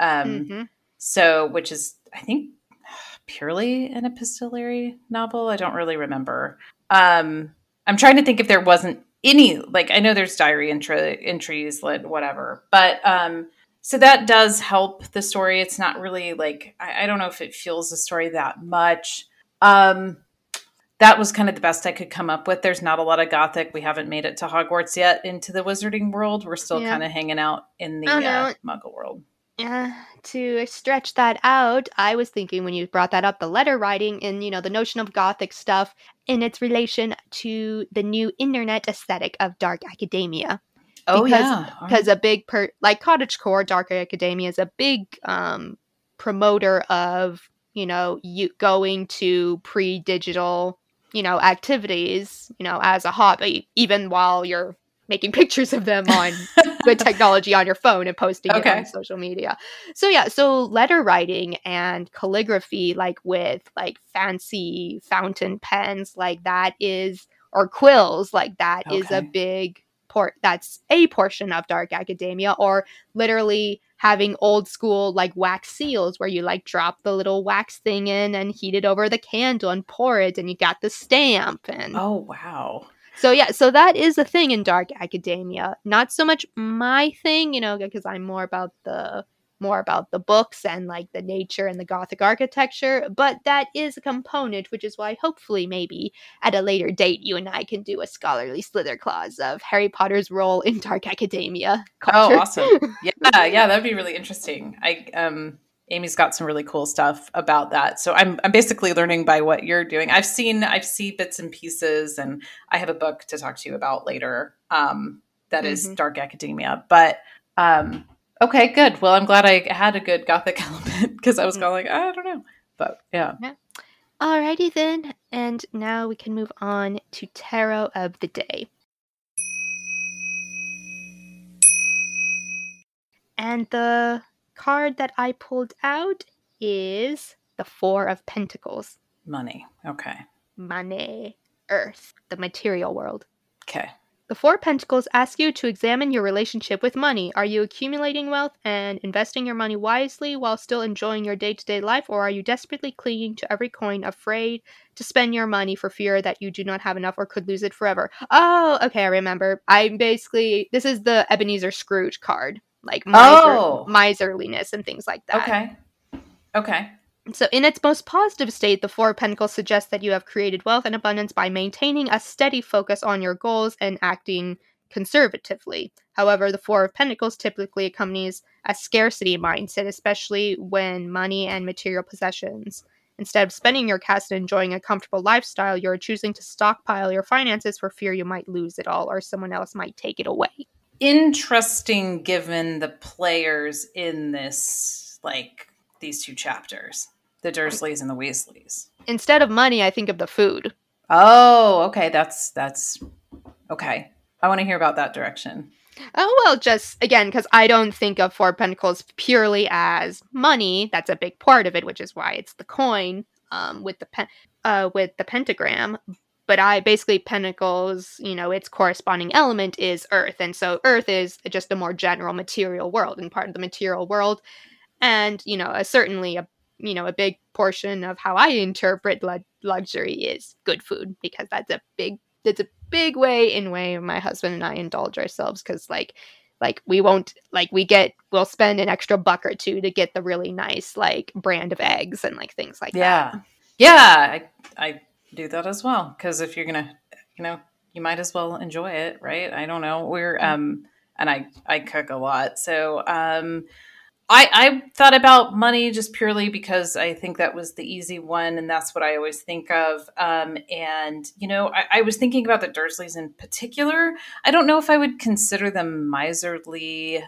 So, which is, I think, purely an epistolary novel. I don't really remember. I'm trying to think if there wasn't any, like, I know there's diary entries, whatever, but so that does help the story. It's not really like, I don't know if it fuels the story that much. That was kind of the best I could come up with. There's not a lot of Gothic. We haven't made it to Hogwarts yet into the wizarding world. We're still kind of hanging out in the Muggle world. To stretch that out, I was thinking when you brought that up, the letter writing and, the notion of Gothic stuff in its relation to the new internet aesthetic of dark academia. Because a big, like Cottagecore, Dark Academia is a big promoter of, you going to pre-digital, activities, as a hobby, even while you're making pictures of them on with technology on your phone and posting it on social media. So yeah, so letter writing and calligraphy, like with like fancy fountain pens, like that is, or quills, like that is a big that's a portion of dark academia, or literally having old school like wax seals where you like drop the little wax thing in and heat it over the candle and pour it and you got the stamp. And oh wow. So yeah, so that is a thing in dark academia. Not so much my thing, because I'm more about the books and like the nature and the Gothic architecture, but that is a component, which is why hopefully maybe at a later date you and I can do a scholarly slither clause of Harry Potter's role in dark academia culture. Oh, awesome. Yeah, that'd be really interesting. Amy's got some really cool stuff about that. So I'm basically learning by what you're doing. I've seen bits and pieces, and I have a book to talk to you about later that is dark academia. But okay, good. Well, I'm glad I had a good Gothic element because I was kind of like, I don't know. But yeah. Alrighty then. And now we can move on to Tarot of the Day. And the card that I pulled out is the Four of Pentacles. Money. Okay. Money. Earth. The material world. Okay. The Four of Pentacles asks you to examine your relationship with money. Are you accumulating wealth and investing your money wisely while still enjoying your day-to-day life, or are you desperately clinging to every coin, afraid to spend your money for fear that you do not have enough or could lose it forever? Oh, okay, I remember. This is the Ebenezer Scrooge card, like miserliness and things like that. Okay. So in its most positive state, the Four of Pentacles suggests that you have created wealth and abundance by maintaining a steady focus on your goals and acting conservatively. However, the Four of Pentacles typically accompanies a scarcity mindset, especially when money and material possessions. Instead of spending your cash and enjoying a comfortable lifestyle, you're choosing to stockpile your finances for fear you might lose it all or someone else might take it away. Interesting, given the players in this, like, these two chapters. The Dursleys and the Weasleys. Instead of money, I think of the food. Oh, okay. That's okay. I want to hear about that direction. Oh, well, just, again, because I don't think of Four of Pentacles purely as money. That's a big part of it, which is why it's the coin with the pentagram. But Pentacles, its corresponding element is Earth. And so Earth is just a more general material world and part of the material world. And, certainly a big portion of how I interpret luxury is good food, because that's a big way my husband and I indulge ourselves, because we'll spend an extra $1 or $2 to get the really nice brand of eggs and things like that. Yeah, I do that as well, because if you're gonna, you might as well enjoy it, right? I don't know. We're and I cook a lot, so I thought about money just purely because I think that was the easy one, and that's what I always think of. And I was thinking about the Dursleys in particular. I don't know if I would consider them miserly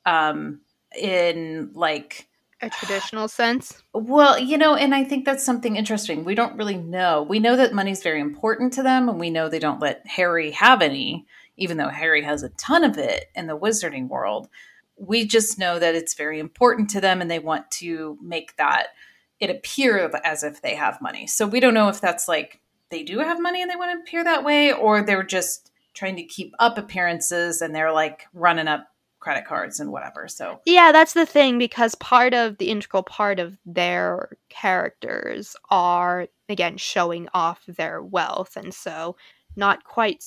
in a traditional sense. Well, and I think that's something interesting. We don't really know. We know that money's very important to them, and we know they don't let Harry have any, even though Harry has a ton of it in the wizarding world. We just know that it's very important to them, and they want to make that it appear as if they have money. So we don't know if that's they do have money and they want to appear that way, or they're just trying to keep up appearances and they're running up credit cards and whatever. So yeah, that's the thing, because part of the integral part of their characters are, again, showing off their wealth, and so not quite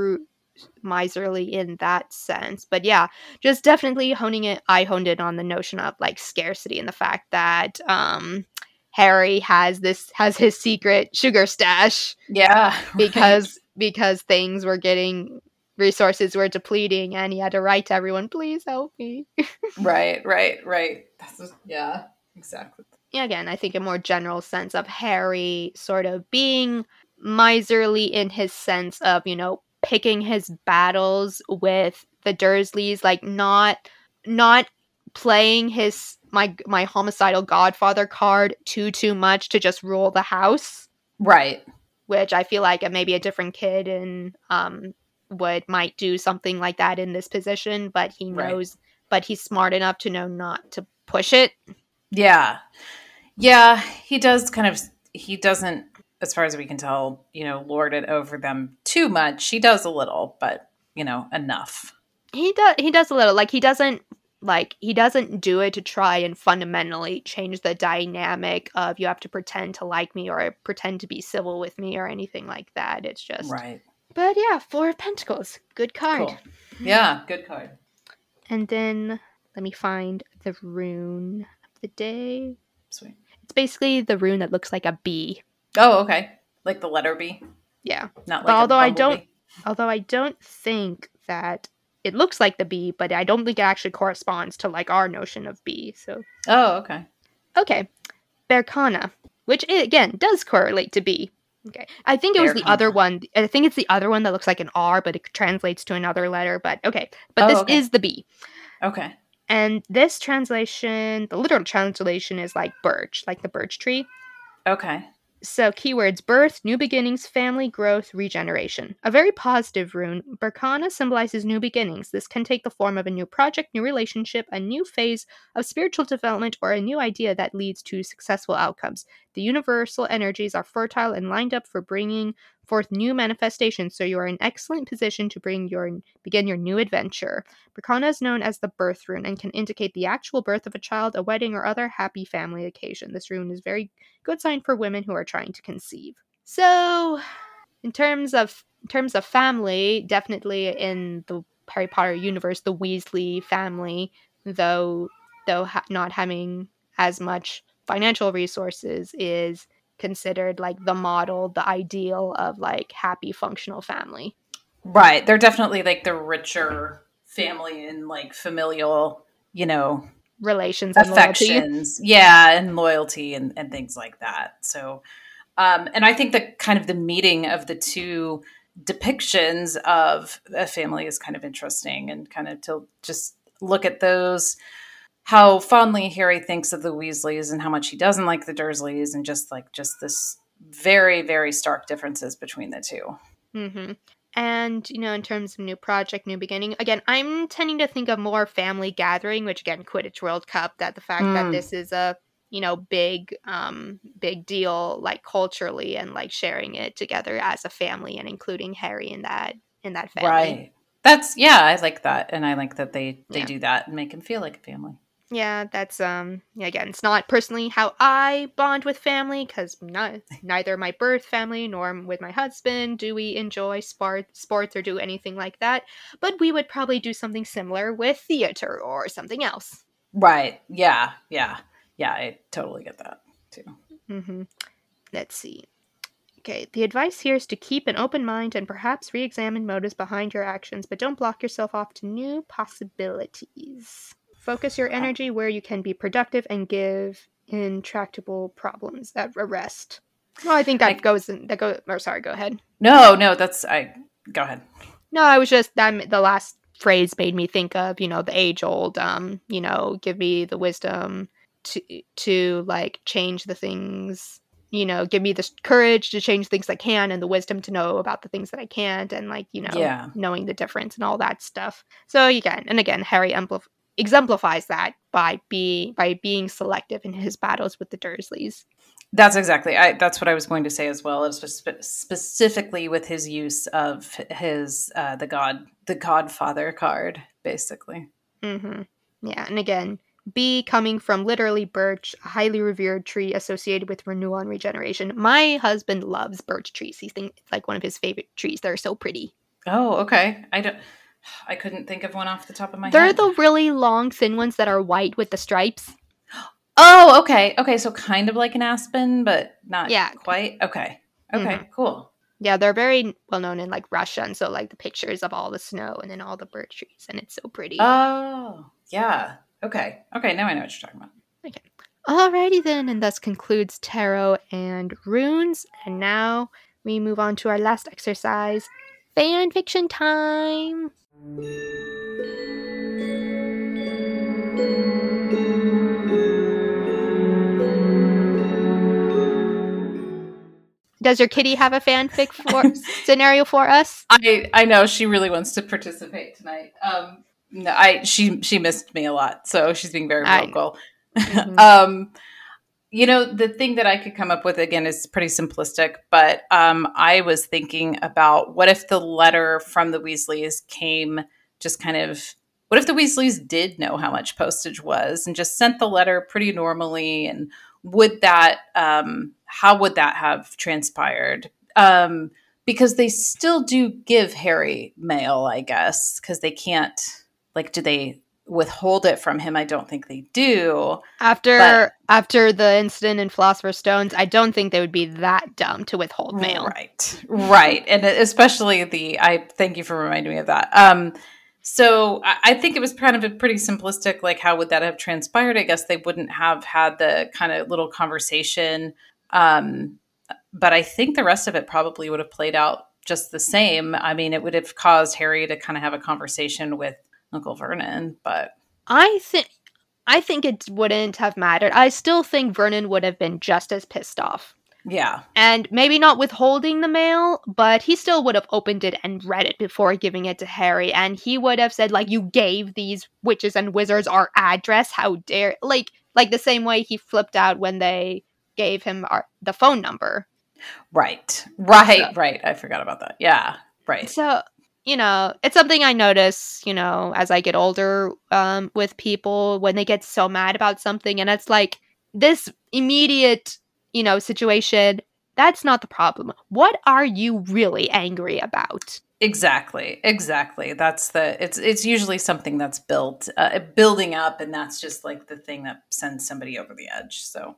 miserly in that sense. But yeah, just definitely I honed it on the notion of scarcity and the fact that Harry has his secret sugar stash. Yeah. Because things were resources were depleting, and he had to write to everyone, please help me. Right. Yeah, exactly. Yeah, again, I think a more general sense of Harry sort of being miserly in his sense of, picking his battles with the Dursleys, not playing my homicidal godfather card too much to just rule the house. Right. Which I feel like maybe a different kid in might do something like that in this position, but he knows, but he's smart enough to know not to push it. Yeah, he does he doesn't, as far as we can tell, lord it over them too much. He does a little, but enough. He does a little. He doesn't do it to try and fundamentally change the dynamic of you have to pretend to like me or pretend to be civil with me or anything like that. It's just right. But yeah, Four of Pentacles, good card. Cool. Yeah, good card. And then let me find the rune of the day. Sweet. It's basically the rune that looks like a bee. Oh, okay. Like the letter B? Yeah. Not like although I don't think that it looks like the bee, but I don't think it actually corresponds to our notion of bee. So. Oh, okay. Okay. Berkana, which again does correlate to bee. Okay. I think it was the other one. I think it's the other one that looks like an R, but it translates to another letter. But okay. But this is the B. Okay. And this translation, the literal translation is birch, like the birch tree. Okay. So keywords: birth, new beginnings, family, growth, regeneration. A very positive rune. Berkana symbolizes new beginnings. This can take the form of a new project, new relationship, a new phase of spiritual development, or a new idea that leads to successful outcomes. The universal energies are fertile and lined up for bringing forth new manifestations, so you are in excellent position to begin your new adventure. Berkana is known as the birth rune and can indicate the actual birth of a child, a wedding, or other happy family occasion. This rune is very good sign for women who are trying to conceive. So, in terms of family, definitely in the Harry Potter universe, the Weasley family, though not having as much financial resources, is considered like the model, the ideal of like happy functional family. Right. They're definitely like the richer family and like familial, Relations and affections. loyalty. Yeah, and loyalty and things like that. So and I think that kind of the meeting of the two depictions of a family is kind of interesting, and kind of to just look at those, how fondly Harry thinks of the Weasleys and how much he doesn't like the Dursleys, and just this very, very stark differences between the two. Mm-hmm. And, in terms of new project, new beginning, again, I'm tending to think of more family gathering, which, again, Quidditch World Cup, that the fact that this is a, big deal, like, culturally, and, like, sharing it together as a family and including Harry in that family. Right. I like that. And I like that they do that and make him feel like a family. Yeah, that's, again, it's not personally how I bond with family, because neither my birth family nor with my husband do we enjoy sports or do anything like that, but we would probably do something similar with theater or something else. Right. Yeah. I totally get that, too. Mm-hmm. Let's see. Okay, the advice here is to keep an open mind and perhaps re-examine motives behind your actions, but don't block yourself off to new possibilities. Focus your energy where you can be productive and give intractable problems a rest. Well, I think sorry, go ahead. No, go ahead. No, I was just, the last phrase made me think of, the age-old, give me the wisdom to like change the things, give me the courage to change things I can and the wisdom to know about the things that I can't, and like, knowing the difference and all that stuff. So you can, and again, Harry exemplifies that by being selective in his battles with the Dursleys. That's exactly. That's what I was going to say as well. It's specifically with his use of his the Godfather card, basically. Mm-hmm. Yeah, and again, B coming from literally birch, a highly revered tree associated with renewal and regeneration. My husband loves birch trees. He thinks it's like one of his favorite trees. They're so pretty. Oh, okay. I couldn't think of one off the top of my head. They're the really long, thin ones that are white with the stripes. Oh, okay. Okay, so kind of like an aspen, but not quite. Okay. Okay, cool. Yeah, they're very well known in like Russia, and so like the pictures of all the snow and then all the birch trees, and it's so pretty. Oh, yeah. Okay. Okay, now I know what you're talking about. Okay. Alrighty then, and thus concludes tarot and runes. And now we move on to our last exercise, fan fiction time. Does your kitty have a fanfic scenario for us? I know she really wants to participate tonight. No, she missed me a lot, so she's being very vocal. Mm-hmm. The thing that I could come up with again is pretty simplistic, but I was thinking about what if the letter from the Weasleys came just kind of. What if the Weasleys did know how much postage was and just sent the letter pretty normally? And would that, how would that have transpired? Because they still do give Harry mail, I guess, because they can't, like, do they withhold it from him? I don't think they do. After the incident in Philosopher's Stones, I don't think they would be that dumb to withhold mail. Right. And especially I thank you for reminding me of that. So I think it was kind of a pretty simplistic, like, how would that have transpired? I guess they wouldn't have had the kind of little conversation. But I think the rest of it probably would have played out just the same. I mean, it would have caused Harry to kind of have a conversation with Uncle Vernon, but I think it wouldn't have mattered. I still think Vernon would have been just as pissed off. Yeah. And maybe not withholding the mail, but he still would have opened it and read it before giving it to Harry. And he would have said, like, you gave these witches and wizards our address. How dare... Like the same way he flipped out when they gave him the phone number. Right. I forgot about that. Yeah, right. So, it's something I notice, as I get older, with people when they get so mad about something. And it's like this immediate, situation. That's not the problem. What are you really angry about? Exactly. That's it's usually something that's building up, and that's just like the thing that sends somebody over the edge. So,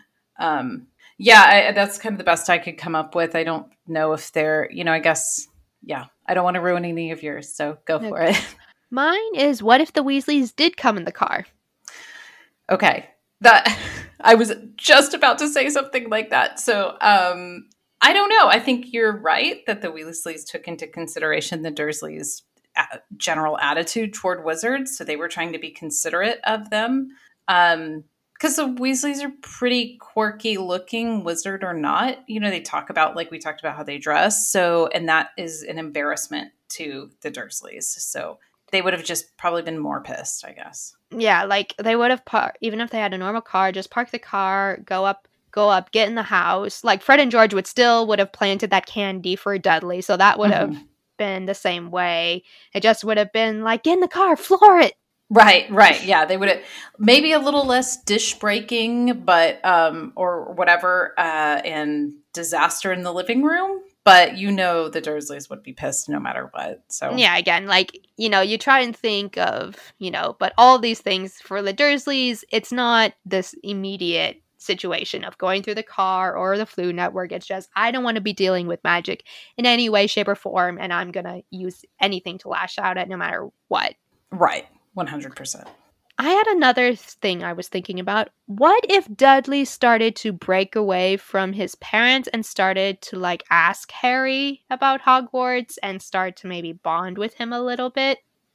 yeah, that's kind of the best I could come up with. I don't know if they're, I guess, yeah, I don't want to ruin any of yours, so go for it. Mine is, what if the Weasleys did come in the car? Okay. That I was just about to say something like that. So, I don't know. I think you're right that the Weasleys took into consideration the Dursleys' general attitude toward wizards. So they were trying to be considerate of them. Because the Weasleys are pretty quirky looking, wizard or not. They talk about, like we talked about, how they dress. So, and that is an embarrassment to the Dursleys. So they would have just probably been more pissed, I guess. Yeah, like they would have even if they had a normal car, just park the car, go up, get in the house. Like Fred and George would have planted that candy for Dudley, so that would have been the same way. It just would have been like, get in the car, floor it. Right. Yeah, they would have maybe a little less dish breaking, but or whatever, and disaster in the living room. But the Dursleys would be pissed no matter what. So yeah, again, like, you try and think of, but all these things for the Dursleys, it's not this immediate situation of going through the car or the Floo network. It's just, I don't want to be dealing with magic in any way, shape, or form, and I'm going to use anything to lash out at no matter what. Right. 100%. I had another thing I was thinking about. What if Dudley started to break away from his parents and started to like ask Harry about Hogwarts and start to maybe bond with him a little bit?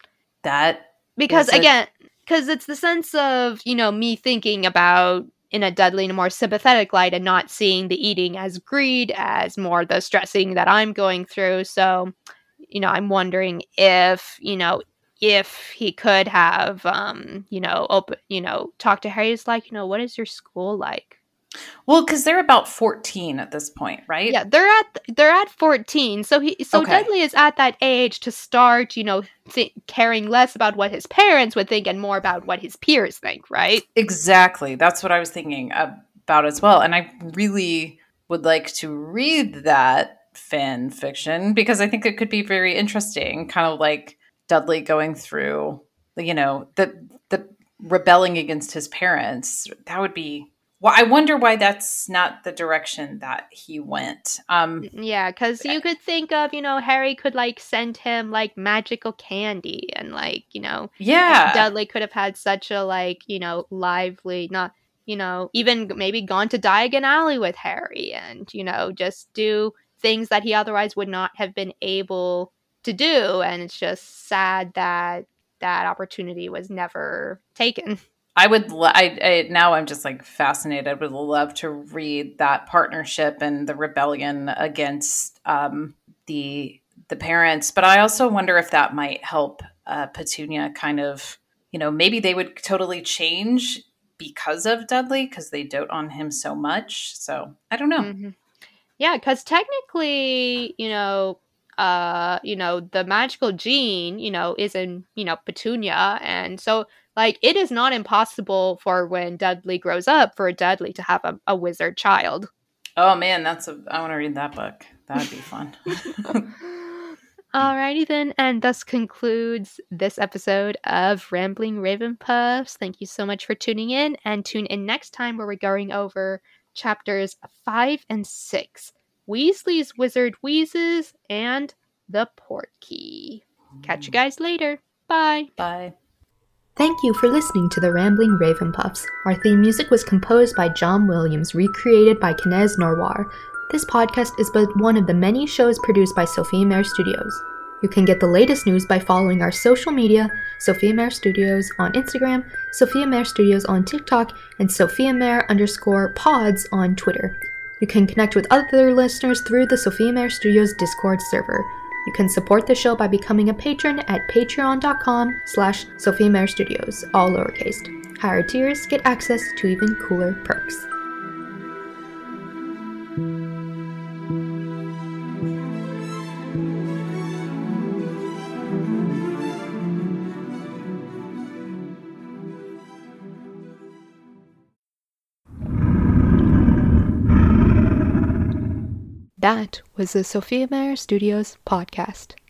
Because it's the sense of, me thinking about in a more sympathetic light and not seeing the eating as greed, as more the stressing that I'm going through. So, I'm wondering if he could have, talk to Harry, is like, what is your school like? Well, because they're about 14 at this point, right? Yeah, they're at 14. So okay. Dudley is at that age to start, caring less about what his parents would think and more about what his peers think, right? Exactly. That's what I was thinking about as well. And I really would like to read that fan fiction because I think it could be very interesting, kind of like Dudley going through, the rebelling against his parents. That would be, well, I wonder why that's not the direction that he went. Yeah, because you could think of, Harry could like send him like magical candy and like, yeah, Dudley could have had such a like, lively, not, even maybe gone to Diagon Alley with Harry and, just do things that he otherwise would not have been able to do. And it's just sad that that opportunity was never taken. I would. Now I'm just like fascinated. I would love to read that partnership and the rebellion against the parents. But I also wonder if that might help Petunia kind of, maybe they would totally change because of Dudley because they dote on him so much. So I don't know. Mm-hmm. Yeah, because technically, the magical gene, is in, Petunia. And so, like, it is not impossible for when Dudley grows up for Dudley to have a wizard child. Oh, man, I want to read that book. That would be fun. Alrighty then, and thus concludes this episode of Rambling Ravenpuffs. Thank you so much for tuning in, and tune in next time where we're going over chapters 5 and 6. Weasley's Wizard Wheezes and the Portkey. Catch you guys later. Bye. Bye. Thank you for listening to the Rambling Ravenpuffs. Our theme music was composed by John Williams, recreated by Knez Norwar. This podcast is but one of the many shows produced by Sophia Mare Studios. You can get the latest news by following our social media, Sophia Mare Studios on Instagram, Sophia Mare Studios on TikTok, and SophiaMare_pods on Twitter. You can connect with other listeners through the Sophia Mare Studios Discord server. You can support the show by becoming a patron at patreon.com/Sophia Mare Studios, all lowercase. Higher tiers get access to even cooler perks. That was the Sophia Mayer Studios podcast.